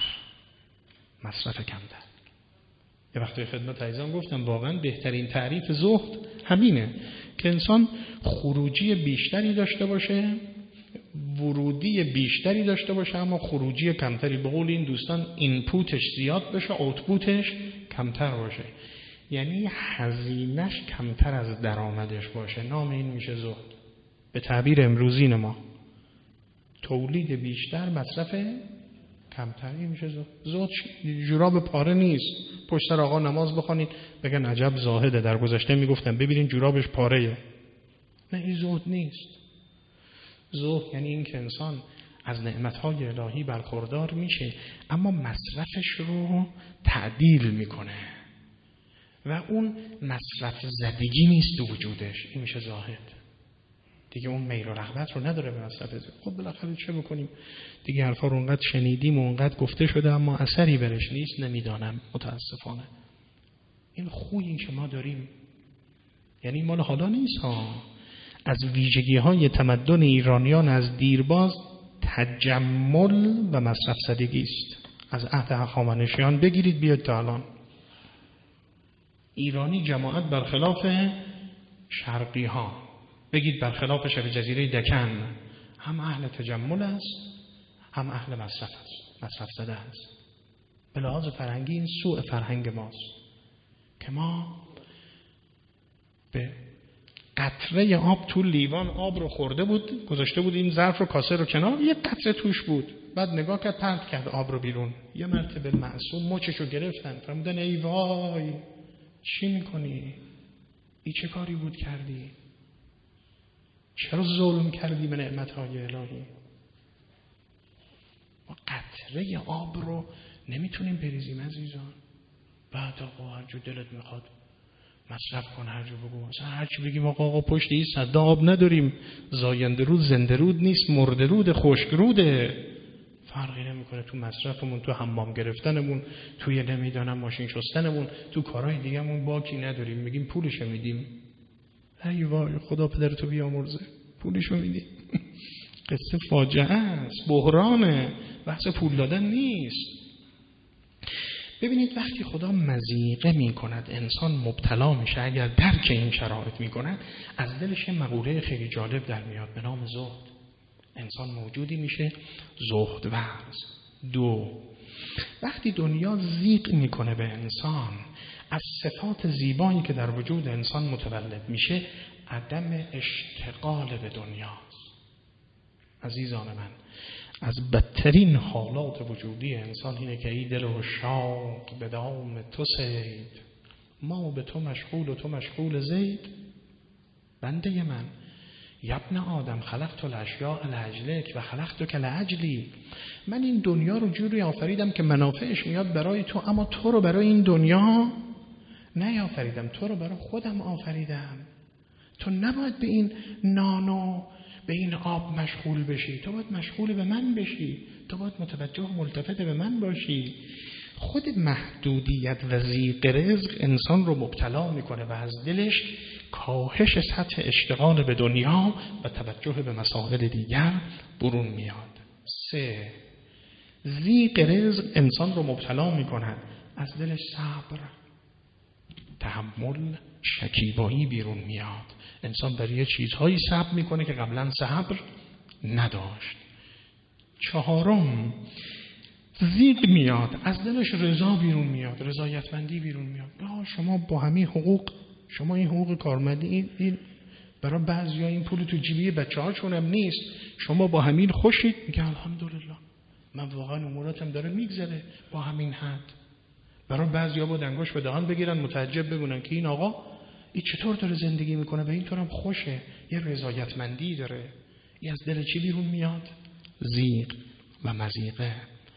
یه وقتی خدمت عزیزان گفتم واقعا بهترین تعریف زهد همینه که انسان خروجی بیشتری داشته باشه، ورودی بیشتری داشته باشه اما خروجی کمتری. به قول این دوستان اینپوتش زیاد بشه، اوتپوتش کمتر باشه. یعنی هزینه‌اش کمتر از درآمدش باشه. نام این میشه زهد. به تعبیر امروزین ما تولید بیشتر، مصرف کمتری میشه زهد. جوراب پاره نیست. پشت سر آقا نماز بخونید بگن عجب زاهده. در گذشته میگفتن ببینین جورابش پاره‌ایه. نه، این زهد نیست. زهد یعنی این که انسان از نعمتهای الهی برخوردار میشه اما مصرفش رو تعدیل میکنه. و اون مصرف زدگی نیست تو وجودش. این میشه زاهد. دیگه اون میل و رغبت رو نداره به مصرف زدگی. خب بالاخره چه بکنیم؟ دیگه حرفا رو اونقدر شنیدیم و اونقدر گفته شده اما اثری برش نیست. نمیدانم، متاسفانه. این خویی که ما داریم، یعنی مال حالا نیست ها، از ویژگی‌های تمدن ایرانیان از دیرباز تجمل و مصرف زدگی است. از عهد هخامنشیان بگیرید بیاد تا الان. ایرانی جماعت برخلاف شرقی ها، بگید برخلاف شبه جزیره دکن، هم اهل تجمل است هم اهل مصرف است، مصرف زده است. به لحاظ فرهنگی این سوء فرهنگ ماست که ما به قطره آب تو لیوان آب رو خورده بود، گذاشته بود این ظرف رو، کاسه رو کنار، یه قطره توش بود، بعد نگاه کرد پرت کرد آب رو بیرون. یه مرتبه معصوم مچش رو گرفتن، فرمودن ای وای چی میکنی؟ این چه کاری بود کردی؟ چرا ظلم کردی به نعمتهای الهی؟ ما قطره آب رو نمیتونیم بریزیم عزیزان. بعد آقا هر جو دلت میخواد مصرف کن، هر جو بگو، مثلا هر چی بگیم آقا پشت این صد آب نداریم، زاینده رود زنده رود نیست، مرده رود خشک روده، فرقی نمیکنه تو مصرفمون، تو حمام گرفتنمون، توی نمیدانم ماشین شستنمون، تو کارهای دیگه‌مون باکی نداریم، میگیم پولشو میدیم. ای وای خدا پدرتو بیامرزه، پولشو میدیم. قصه فاجعه است، بحرانه، بحث پول دادن نیست. ببینید وقتی خدا مضیقه می کند انسان مبتلا میشه، اگر درک این شرایط می کند، از دلش مقوله خیلی جالب در میاد به نام زهد. انسان موجودی میشه زهد ورز. 2. وقتی دنیا ضیق میکنه به انسان، از صفات زیبایی که در وجود انسان متولد میشه عدم اشتغال به دنیاست. عزیزان من، از بدترین حالات وجودی انسان اینه که ای دل و شاق به دام تو سید، ما به تو مشغول و تو مشغول زید. بنده من، یبن آدم خلقت الاشیاء لاجلک و خلقتک لاجلی، من این دنیا رو جوری آفریدم که منافعش میاد برای تو، اما تو رو برای این دنیا نیافریدم، تو رو برای خودم آفریدم. تو نباید به این نانو به این آب مشغول بشی، تو باید مشغول به من بشی، تو باید متوجه و ملتفت به من باشی. خود محدودیت و ضیق رزق انسان رو مبتلا میکنه و از دلش کاهش سطح اشتغال به دنیا و توجه به مسائل دیگر برون میاد. 3. ضیق رزق انسان رو مبتلا میکنه، از دلش صبر، تحمل، شکیبایی بیرون میاد. انسان برای چیزهایی صبر میکنه که قبلا صبر نداشت. 4. ضیق میاد، از دلش رضا بیرون میاد، رضایتمندی بیرون میاد. شما با همین حقوق، شما این حقوق کارمندی، این برای بعضیا این پول تو جیبی بچه‌هاشون هم نیست، شما با همین خوشید، میگه الحمدلله من واقعا اموراتم داره میگذره با همین حد. برای بعضیا با دنگوش به دهان بگیرن، متعجب بمونن که این آقا این چطور داره زندگی میکنه و اینطور هم خوشه، یه رضایتمندی داره. این از دل چی بیرون میاد؟ ضیق و مضیقه.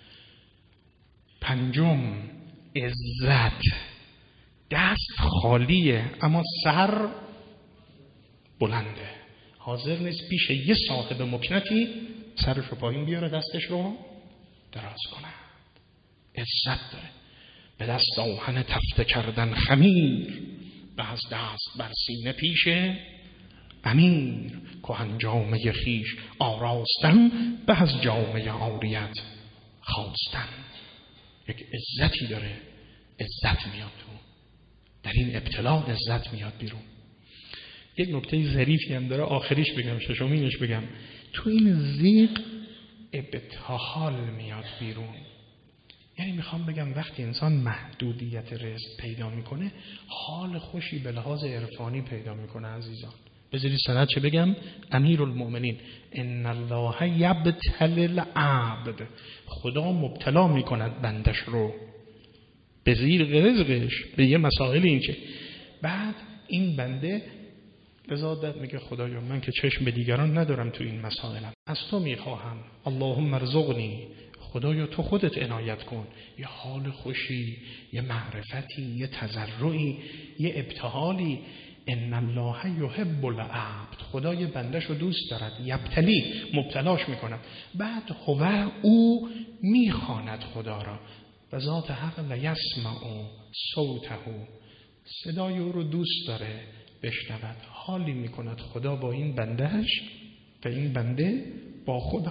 5. عزت، دست خالیه اما سر بلنده، حاضر نیست پیش یه صاحب مکنتی سرش رو پایین بیاره، دستش رو دراز کنه. عزت داره، به دست آهن تفته کردن خمیر، به از دست بر سینه پیش امیر، کهن جامه خیش آراستن، به از جامه عاریت خواستن. یک عزتی داره، عزت میاد تو، در این ابتلا عزت میاد بیرون. یک نکته ظریفی هم داره، آخریش بگم، ششمینش بگم. تو این ضیق ابتهال میاد بیرون. یعنی میخوام بگم وقتی انسان محدودیت رزق پیدا میکنه، حال خوشی به لحاظ عرفانی پیدا میکنه. عزیزان بذارید سند چه بگم؟ امیرالمؤمنین ان الله یبتلی العبد، خدا مبتلا میکند بندش رو به ضیق رزقش، به یه مسائل این که بعد این بنده رضایت میگه خدایا من که چشم به دیگران ندارم تو این مسائلم، از تو میخواهم، اللهم ارزقنی، خدایا تو خودت عنایت کن. یه حال خوشی، یه معرفتی، یه تضرعی، یه ابتهالی. ان الله یحب العبد، خدای بندش رو دوست دارد. یبتلی، مبتلاش میکند. بعد هو، او میخواند خدا را. و ذات حق لیسمع صوته، صدای او رو دوست داره بشنود. حالی میکند خدا با این بندهش و این بنده با خدا،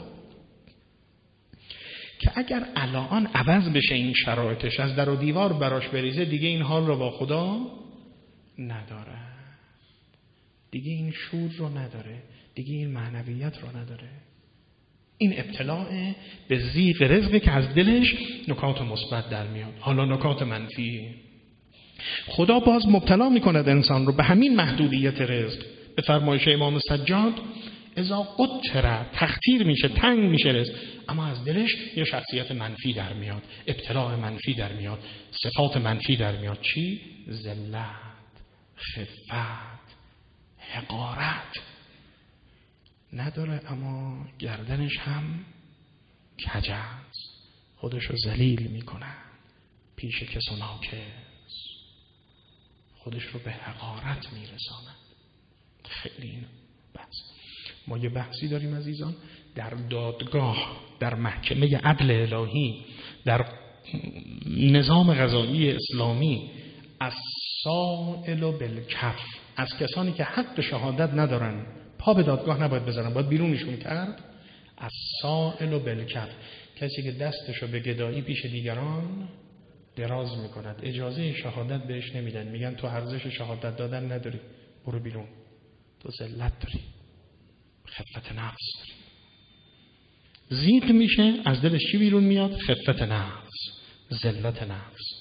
که اگر الان عوض بشه این شرایطش، از در و دیوار براش بریزه، دیگه این حال رو با خدا نداره، دیگه این شور رو نداره، دیگه این معنویت رو نداره. این ابتلاع به ضیق رزقی که از دلش نکات مثبت در میاد. حالا نکات منفی، خدا باز مبتلا میکند انسان رو به همین محدودیت رزق. به فرمایش امام سجاد اذا قطر، تخطیر میشه، تنگ میشه رزق، اما از دلش یه شخصیت منفی در میاد، ابتلاع منفی در میاد، صفات منفی در میاد. چی؟ ذلت، خفت، حقارت نداره، اما گردنش هم کج است، خودش رو ذلیل میکنه پیش کس و ناکس، خودش رو به حقارت میرساند. خیلی این بحث. ما یه بحثی داریم عزیزان در دادگاه، در محکمه عدل الهی، در نظام قضایی اسلامی، از سائل و بالکف، از کسانی که حق شهادت ندارن پا به دادگاه نباید بذارن، باید بیرونشون کرد. از سائل و بالکف، کسی که دستشو به گدایی پیش دیگران دراز میکند، اجازه شهادت بهش نمیدن، میگن تو ارزش شهادت دادن نداری، برو بیرون، تو ذلت داری، خفت نفس داری. ضیق میشه، از دلش چی بیرون میاد؟ خفت نفس، ذلت نفس،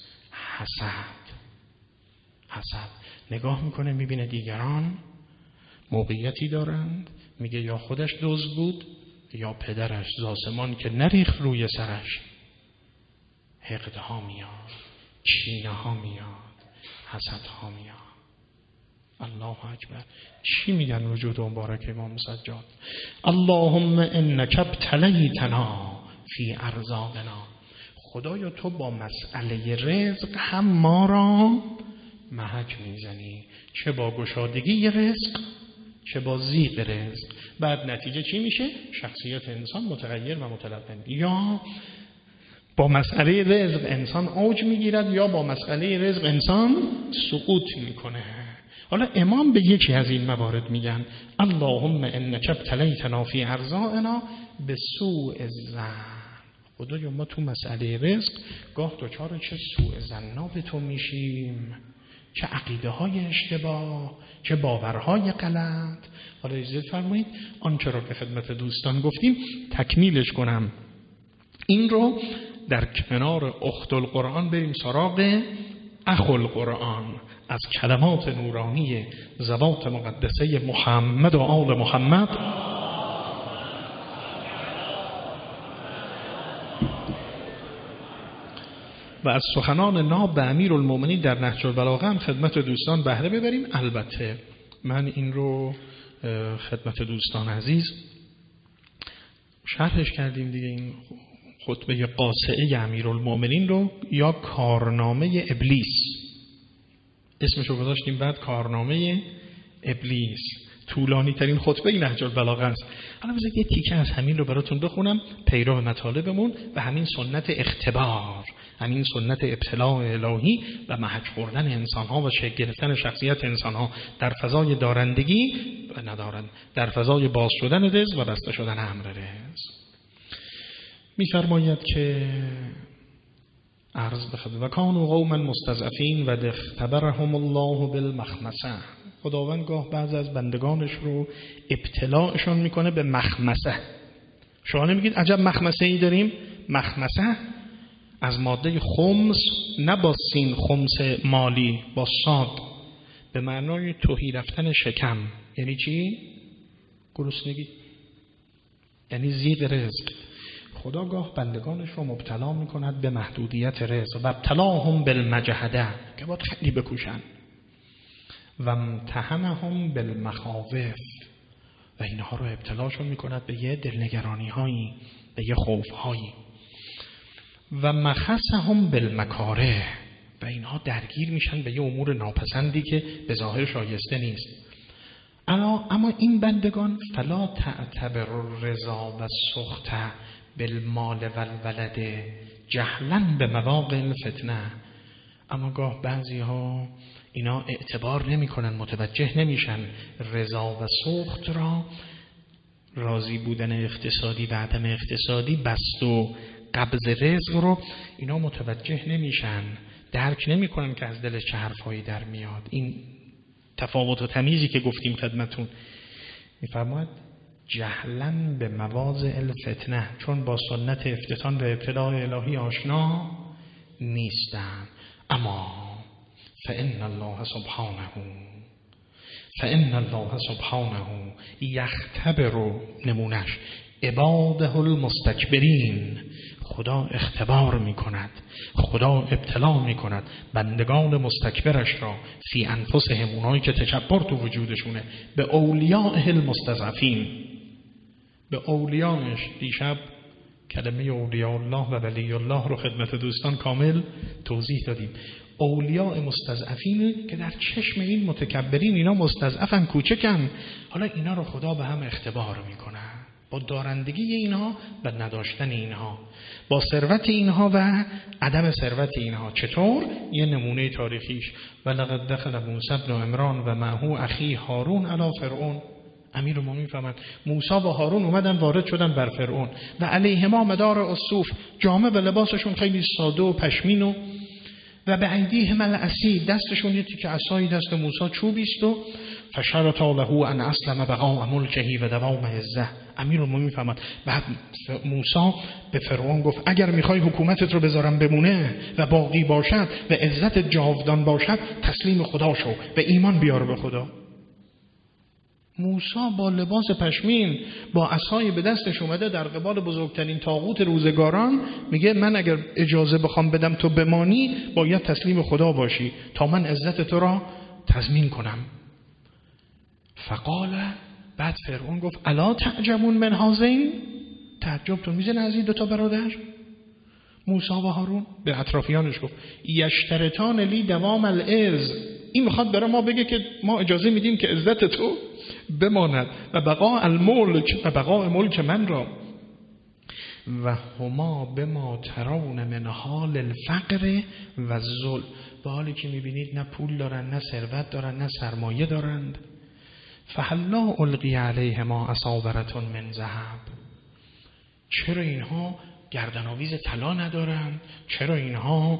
حسد. نگاه میکنه میبینه دیگران موقعیتی دارند، میگه یا خودش دزد بود یا پدرش ز آسمان که نریخت روی سرش. حقدها میاد، کینه ها میاد، حسدها میاد. الله اکبر. چی میگن وجود مبارک امام سجاد؟ اللهم انک ابتلیتنا فی ارزاقنا. خدایا تو با مسئله رزق هم ما را محک میزنی، چه با گشادگی رزق چه با ضیق رزق. بعد نتیجه چی میشه؟ شخصیت انسان متغیر و متلون. یا با مسئله رزق انسان اوج میگیرد یا با مسئله رزق انسان سقوط میکنه. حالا امام به یکی از این موارد میگن اللهم انک ابتلیتنا فی ارزاقنا بسوء الظن. خدایا ما تو مسئله رزق گاه دچار چه سوء ظنا به تو میشیم، چه عقیده های اشتباه، چه باورهای غلط. حالا اجازه فرمایید آنچه را که خدمت دوستان گفتیم تکمیلش کنم. این رو در کنار اخت القرآن بریم سراغ اخ القرآن، از کلمات نورانی ذوات مقدسه محمد و آل محمد و از سخنان ناب به امیرالمومنین در نهج البلاغه هم خدمت دوستان بهره ببریم. البته من این رو خدمت دوستان عزیز شرحش کردیم دیگه. این خطبه قاصعه امیرالمومنین رو یا کارنامه ابلیس اسمش رو گذاشتیم، بعد کارنامه ابلیس، طولانی ترین خطبه نهج البلاغه است. حالا بذارید یه تیکه از همین رو براتون بخونم پیرو مطالبمون و همین سنت اختبار، همین سنت ابتلاء الهی و محک خوردن انسان‌ها و شکل گرفتن شخصیت انسان‌ها در فضای دارندگی و ندارند، در فضای باز شدن رزق و بسته شدن امر رزق. می‌فرماید که عرض بخد و کانوا قوما مستضعفین و اختبرهم الله بالمخمسه. خداوند گاه بعض از بندگانش رو ابتلاعشون میکنه به مخمسه. شما نمیگید عجب مخمسه ای داریم؟ مخمسه از ماده خمس، نه با سین خمس مالی، با صاد، به معنای تهی رفتن شکم. یعنی چی؟ گرسنگی، یعنی ضیق رزق. خدا گاه بندگانش رو مبتلا میکند به محدودیت رزق و ابتلاهم بالمجهده که باید خیلی بکوشن و امتحنهم بالمخاوف و اینها رو ابتلاشون میکند به یه دلنگرانی هایی، به یه خوف هایی. و مخصهم بالمکاره، و اینها درگیر میشن به یه امور ناپسندی که به ظاهر شایسته نیست. اما این بندگان فلا تعتبر الرضا و السخط بالمال و الولد جهلا به مواقع الفتنه. اما گاه بعضی ها اینا اعتبار نمی کنن، متوجه نمیشن رضا و سخط را، راضی بودن اقتصادی و عدم اقتصادی، بست و قبض رزق رو اینا متوجه نمیشن، درک نمی کنن که از دل چه حرفایی در میاد. این تفاوت و تمیزی که گفتیم خدمتون، میفرماید جهلن به مواضع الفتنه، چون با سنت افتتان و ابتلاء الهی آشنا نیستن. اما فإن الله سبحانه یختبر، نمونش عباده المستکبرین، خدا اختبار میکند، خدا ابتلا میکند بندگان مستکبرش را، فی انفسهم، اونایی که تکبر تو وجودشونه، به اولیاء المستضعفین، به اولیاءش. دیشب کلمه اولیاء الله و ولی الله رو خدمت دوستان کامل توضیح دادیم. اولیاء مستضعفین که در چشم این متکبرین اینا مستضعفن، کوچکن، حالا اینا رو خدا به هم اختبار میکنه، با دارندگی اینها و نداشتن اینها، با ثروت اینها و عدم ثروت اینها. چطور؟ یه نمونه تاریخیش، ولقد دخل موسی بن عمران و معه اخی هارون علی فرعون. امیرالمومنین فرمود موسی و هارون اومدن وارد شدن بر فرعون و علیهما مدار الصوف، جامه و لباسشون خیلی ساده و پشمین، و به ایدیهم العصی، دستشون یه تیکه عصای دست موسی چوبی است، و فشرط له ان اسلم بقاء ملکه و دوام عزه. امیرالمومنین فرمود بعد موسی به فرعون گفت اگر میخوای حکومتت رو بذارم بمونه و باقی باشد و عزت جاودان باشد، تسلیم خدا شو و ایمان بیار به خدا. موسی با لباس پشمین، با عصای به دستش اومده در قبال بزرگترین طاغوت روزگاران، میگه من اگر اجازه بخوام بدم تو بمانی، باید تسلیم خدا باشی تا من عزت تو را تضمین کنم. فقال، بعد فرعون گفت الا تعجبون من هذین، تعجبتون میزنه از این دوتا برادر موسی و هارون؟ به اطرافیانش گفت یشترطان لی دوام العز، این میخواد برای ما بگه که ما اجازه میدیم که عزت تو بماند و بقاء الملک و بقاء ملک من را، و هما بما ترون من حال الفقر و الذل، با حالی که میبینید نه پول دارن، نه ثروت دارن، نه سرمایه دارند. فهلا القی علیهما اصابرة من ذهب، چرا اینها گردن‌آویز طلا ندارند؟ چرا اینها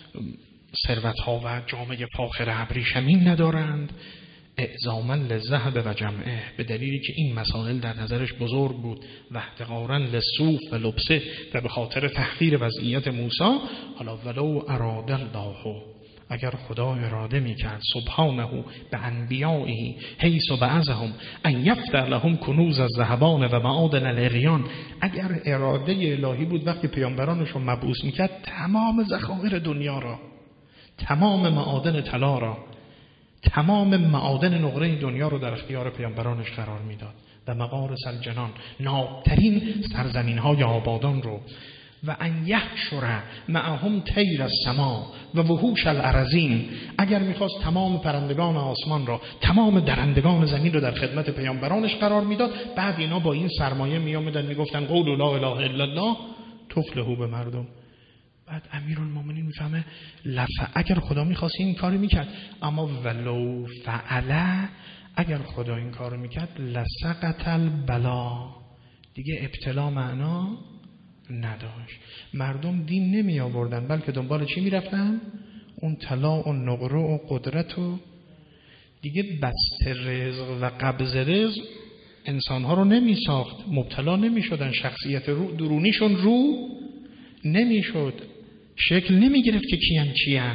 ثروت‌ها و جامه فاخر ابریشمین ندارند؟ اعظاما للذهب و جمعه، به دلیلی که این مسائل در نظرش بزرگ بود، و احتقارا للصوف و لبسه، و به خاطر تحقیر وضعیت موسی. حالا ولو اراد الله، اگر خدا اراده میکرد سبحانه به انبیائه حیث بعثهم ان یفتح لهم کنوز الذهبان و معادن الاغیان، اگر اراده الهی بود وقتی پیامبرانش رو مبعوث میکرد تمام ذخایر دنیا را، تمام معادن طلا را، تمام معادن نقره دنیا رو در اختیار پیامبرانش قرار میداد، و مغارس الجنان، نابترین سرزمین های آبادان رو، و ان یحشر معهم طیر السما و وحوش الارضین، اگر میخواست تمام پرندگان آسمان را، تمام درندگان زمین رو در خدمت پیامبرانش قرار میداد. بعد اینا با این سرمایه میآمدن میگفتن قول لا اله الا الله تفلحوا به مردم. بعد امیرالمومنین میفهمه اگر خدا میخواست این کاری میکرد، اما ولو فعله، اگر خدا این کارو میکرد لسقط البلا، دیگه ابتلا معنا نداشت. مردم دین نمی آوردن، بلکه دنبال چی می رفتن؟ اون طلا و نقره و قدرت، و دیگه بست رزق و قبض رزق انسانها رو نمی ساخت، مبتلا نمی شدن، شخصیت درونیشون رو نمی شد، شکل نمی گرفت که کیان چیان.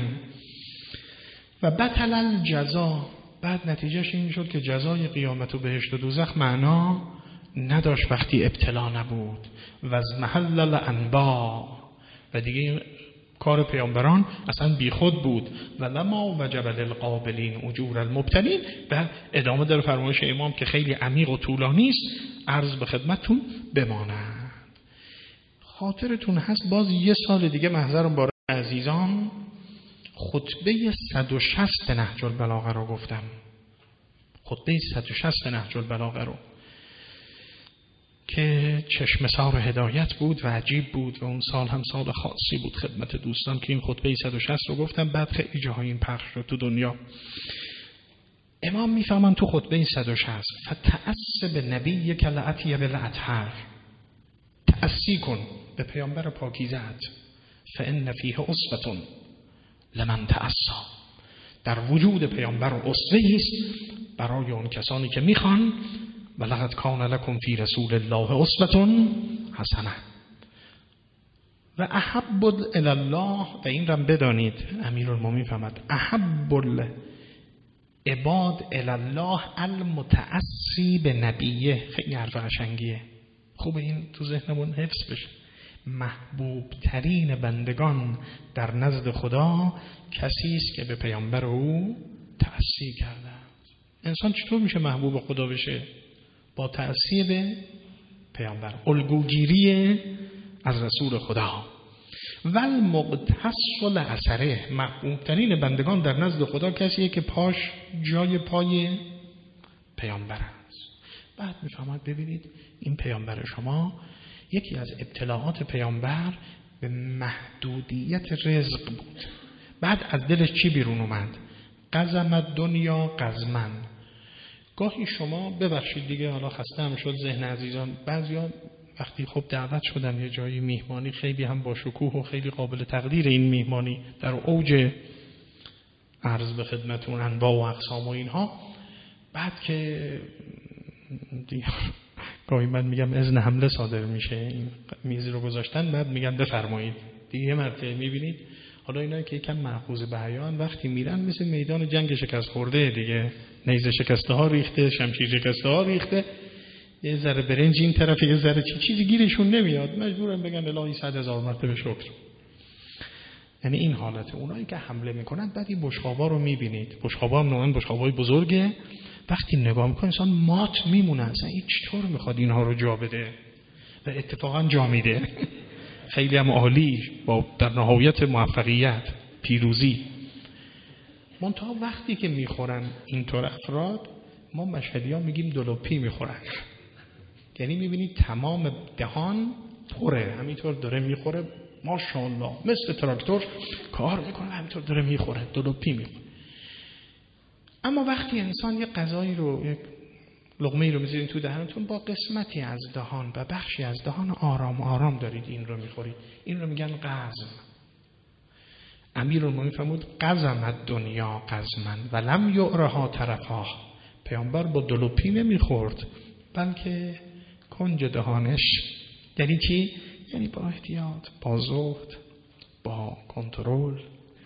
و بطل الجزا، بعد نتیجهش این شد که جزای قیامت و بهشت و دوزخ معنا نداشت وقتی ابتلا نبود. و از محل الانبا، و دیگه کار پیامبران اصلا بیخود بود. و لما وجب للقابلین اجور المبتلین، و ادامه در فرمایش امام که خیلی عمیق و طولانی است، عرض به خدمتتون بماند. خاطرتون هست باز یه سال دیگه محضرم باره عزیزان خطبه 160 نهج البلاغه رو گفتم. خطبه 160 نهج البلاغه رو که چشمسار هدایت بود و عجیب بود و اون سال هم سال خاصی بود خدمت دوستان که این خطبه 160 رو گفتم. بعد خیلی جاهای این پخش شد تو دنیا. امام میفهمن تو خطبه 160 فتأس به نبی که لعطیه به لعطهر، تأسی کن به پیامبر پاکیزت، فإن فیه اسوة لمن تأسی، در وجود پیامبر اسوه‌ای است برای اون کسانی که میخوان ولقد کان لکم فی رسول الله اسوة حسنه. و احب الی الله، و این رو بدانید امیرالمومنین فرمود احب العباد الی الله المتأسی به نبیه. خیلی حرف قشنگیه، خوب این تو ذهنمون حفظ بشه. محبوب ترین بندگان در نزد خدا کسی است که به پیامبر او تأسی کرده. انسان چطور میشه محبوب خدا بشه؟ با تأسی به پیامبر، الگوگیری از رسول خدا. ول مقتص لأثره، محبوب ترین بندگان در نزد خدا کسیه که پاش جای پای پیامبر است. بعد میفهمد ببینید این پیامبر شما، یکی از ابتلاعات پیامبر به محدودیت رزق بود. بعد از دلش چی بیرون اومد؟ قزم دنیا قزمن. گاهی شما ببخشید دیگه، حالا خسته هم شد ذهن عزیزان، بعضیا وقتی خب دعوت شدن یه جایی میهمانی خیلی هم با شکوه و خیلی قابل تقدیر، این میهمانی در اوج عرض به خدمتون انواع و اقسام و اینها، بعد که دیگه گاهی من میگم اذن حمله صادر میشه، این میز رو گذاشتن بعد میگن بفرمایید دیگه. مرتبه میبینید حالا اینایی که یکم مأخوذ به حیان وقتی میرن مثل میدان جنگ شکست خورده دیگه، نیزه شکسته ها ریخته، شمشیر شکسته ها ریخته، یه ذره برنج این طرف یه ذره چیزی گیرشون نمیاد، مجبورن بگن الهی 100,000 مرتبه شکر. یعنی این حالت اونایی که حمله میکنن. بعد این بشقابا رو میبینید، بشقابا هم نوعاً بشقابای بزرگه، وقتی نگاه میکنه انسان مات میمونه، اصلا این چطور میخواد اینها رو جا بده؟ و اتفاقا جا میده. خیلی هم عالی، با در نهایت موفقیت پیروزی. منتها وقتی که میخورن اینطور افراد، ما مشهدی ها میگیم دلوپی میخورن. یعنی میبینید تمام دهان پره، همینطور داره میخوره، ماشاءالله مثل تراکتور کار میکنه، همینطور داره میخوره، دلوپی میخوره. اما وقتی انسان یه غذایی رو، یک لقمه‌ای رو میذارین تو دهنتون، با قسمتی از دهان و بخشی از دهان آرام آرام دارید این رو میخورید، این رو میگن قزم. امیرالمومنین فرمود قزم دنیا قزمن ولم یعرها طرفها. پیامبر با دلوپی نمیخورد، بلکه کنج دهانش. یعنی چی؟ یعنی با احتیاط، با زهد، با کنترل.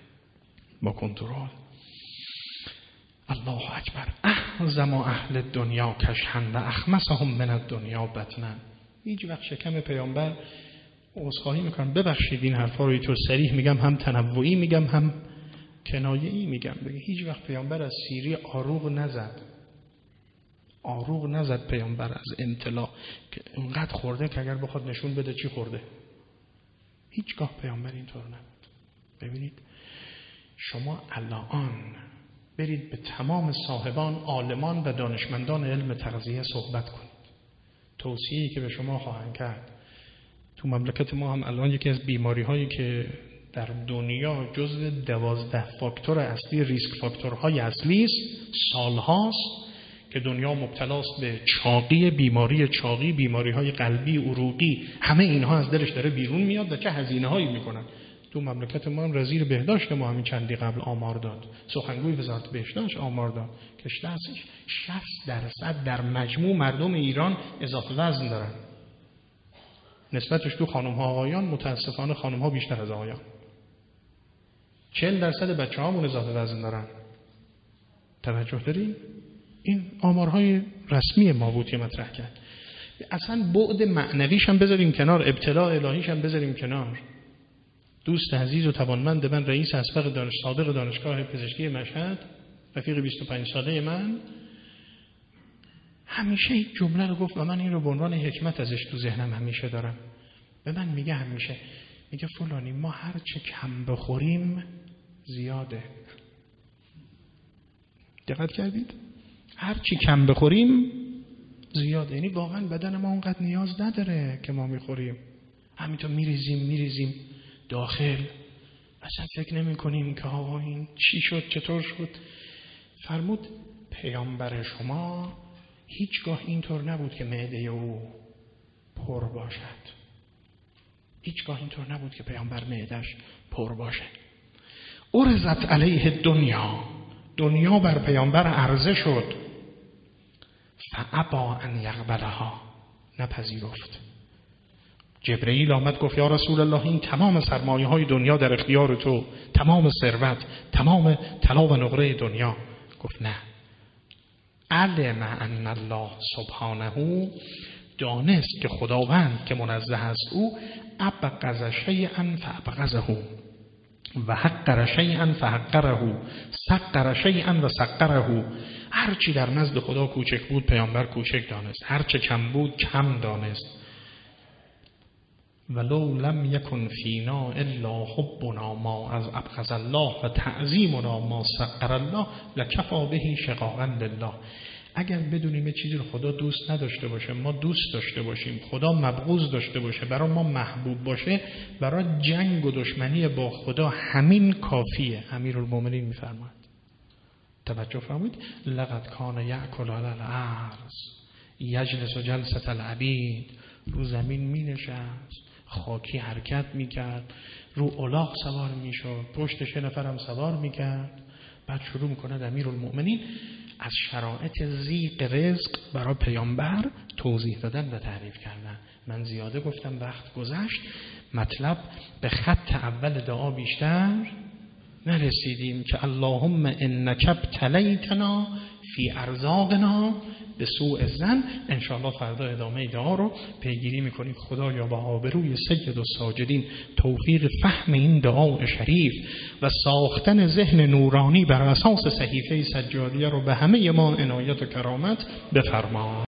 الله اکبر. احزم اهل دنیا کشحن و اخمسهم من الدنیا بطنا. هیچ وقت شکم پیامبر، عذرخواهی میکنم ببخشید این حرفا رو اینطور صریح میگم، هم تنوعی میگم هم کنایه‌ای میگم، هیچ وقت پیامبر از سیری آروغ نزد پیامبر از امتلا که اونقدر خورده که اگر بخواد نشون بده چی خورده. هیچگاه پیامبر اینطور نبود. ببینید شما الان برید به تمام صاحبان، عالمان و دانشمندان علم تغذیه صحبت کنید. توصیه‌ای که به شما خواهند کرد، تو مملکت ما هم الان یکی از بیماری هایی که در دنیا جزو 12 فاکتور اصلی ریسک فاکتورهای اصلی است، سالهاست که دنیا مبتلاست به چاقی، بیماری چاقی، بیماری های قلبی، عروقی، همه اینها از درش داره بیرون میاد و چه هزینه هایی میکنن. تو مملکت ما هم وزیر بهداشت ما همین چندی قبل آمار داد، سخنگوی وزارت بهداشت آمار داد که 60% در مجموع مردم ایران اضافه وزن دارن. نسبتش تو خانم ها آقایان متاسفانه خانم ها بیشتر از آقایان. 40% بچه هامون اضافه وزن دارن. توجه داریم؟ این آمارهای رسمی ما بود که مطرح کرد. اصلا بعد معنویش هم بذاریم کنار، ابتلاء الهیش هم بذاریم کنار. دوست عزیز و توانمند من، رئیس اسبق صادق دانشگاه پزشکی مشهد، رفیق 25 ساله من، همیشه این جمله رو گفت و من این رو به عنوان حکمت ازش تو ذهنم همیشه دارم. به من میگه همیشه، میگه فلانی ما هر چه کم بخوریم زیاده. دقت کردید؟ هر چی کم بخوریم زیاده. یعنی واقعا بدن ما اونقدر نیاز نداره که ما میخوریم، همینطور میریزیم داخل، اصلا فکر نمی کنیم که آقا این چی شد چطور شد. فرمود پیامبر شما هیچگاه اینطور نبود که معده او پر باشد، هیچگاه اینطور نبود که پیامبر معدهش پر باشه. عرضت علیه دنیا بر پیامبر عرضه شد، فابا ان یقبلها، نپذیرفت. جبرئیل آمد گفت یا رسول الله این تمام سرمایه های دنیا در اختیار تو، تمام ثروت، تمام طلا و نقره دنیا. گفت نه. علم ان الله سبحانه، دانست که خداوند که منزه است او، ابغض شیئا فابغضه و حقر شیئا فحقره، سقر شیئا و سقره. هر چی در نزد خدا کوچک بود پیامبر کوچک دانست، هر چه کم بود کم دانست. ولو لم یکن فینا الا حبنا ما از ابغض الله و تعظیمنا ما سقر الله لکفا به شقاقا لله. اگر بدونیم یه چیزی رو خدا دوست نداشته باشه ما دوست داشته باشیم، خدا مبغوض داشته باشه برای ما محبوب باشه، برای جنگ و دشمنی با خدا همین کافیه. امیرالمومنین میفرماید، توجه فرمایید، لقد کان یأکل علی الارض یجلس جلسة العبید، رو زمین می نشست، خاکی حرکت می کرد، رو الاغ سوار می شد، پشتش نفرم سوار می کرد. بعد شروع می کند امیرالمومنین از شرایط ضیق رزق برای پیامبر توضیح دادن و تعریف کردن. من زیاده گفتم، وقت گذشت، مطلب به خط اول دعا بیشتر نرسیدیم که اللهم انک ابتلیتنا فی ارزاقنا به سوء الظن. انشاءالله فردا ادامه دعا رو پیگیری میکنیم. خدایا با آبروی سید الساجدین توفیق فهم این دعا شریف و ساختن ذهن نورانی بر اساس صحیفه سجادیه رو به همه ما عنایت و کرامت بفرما.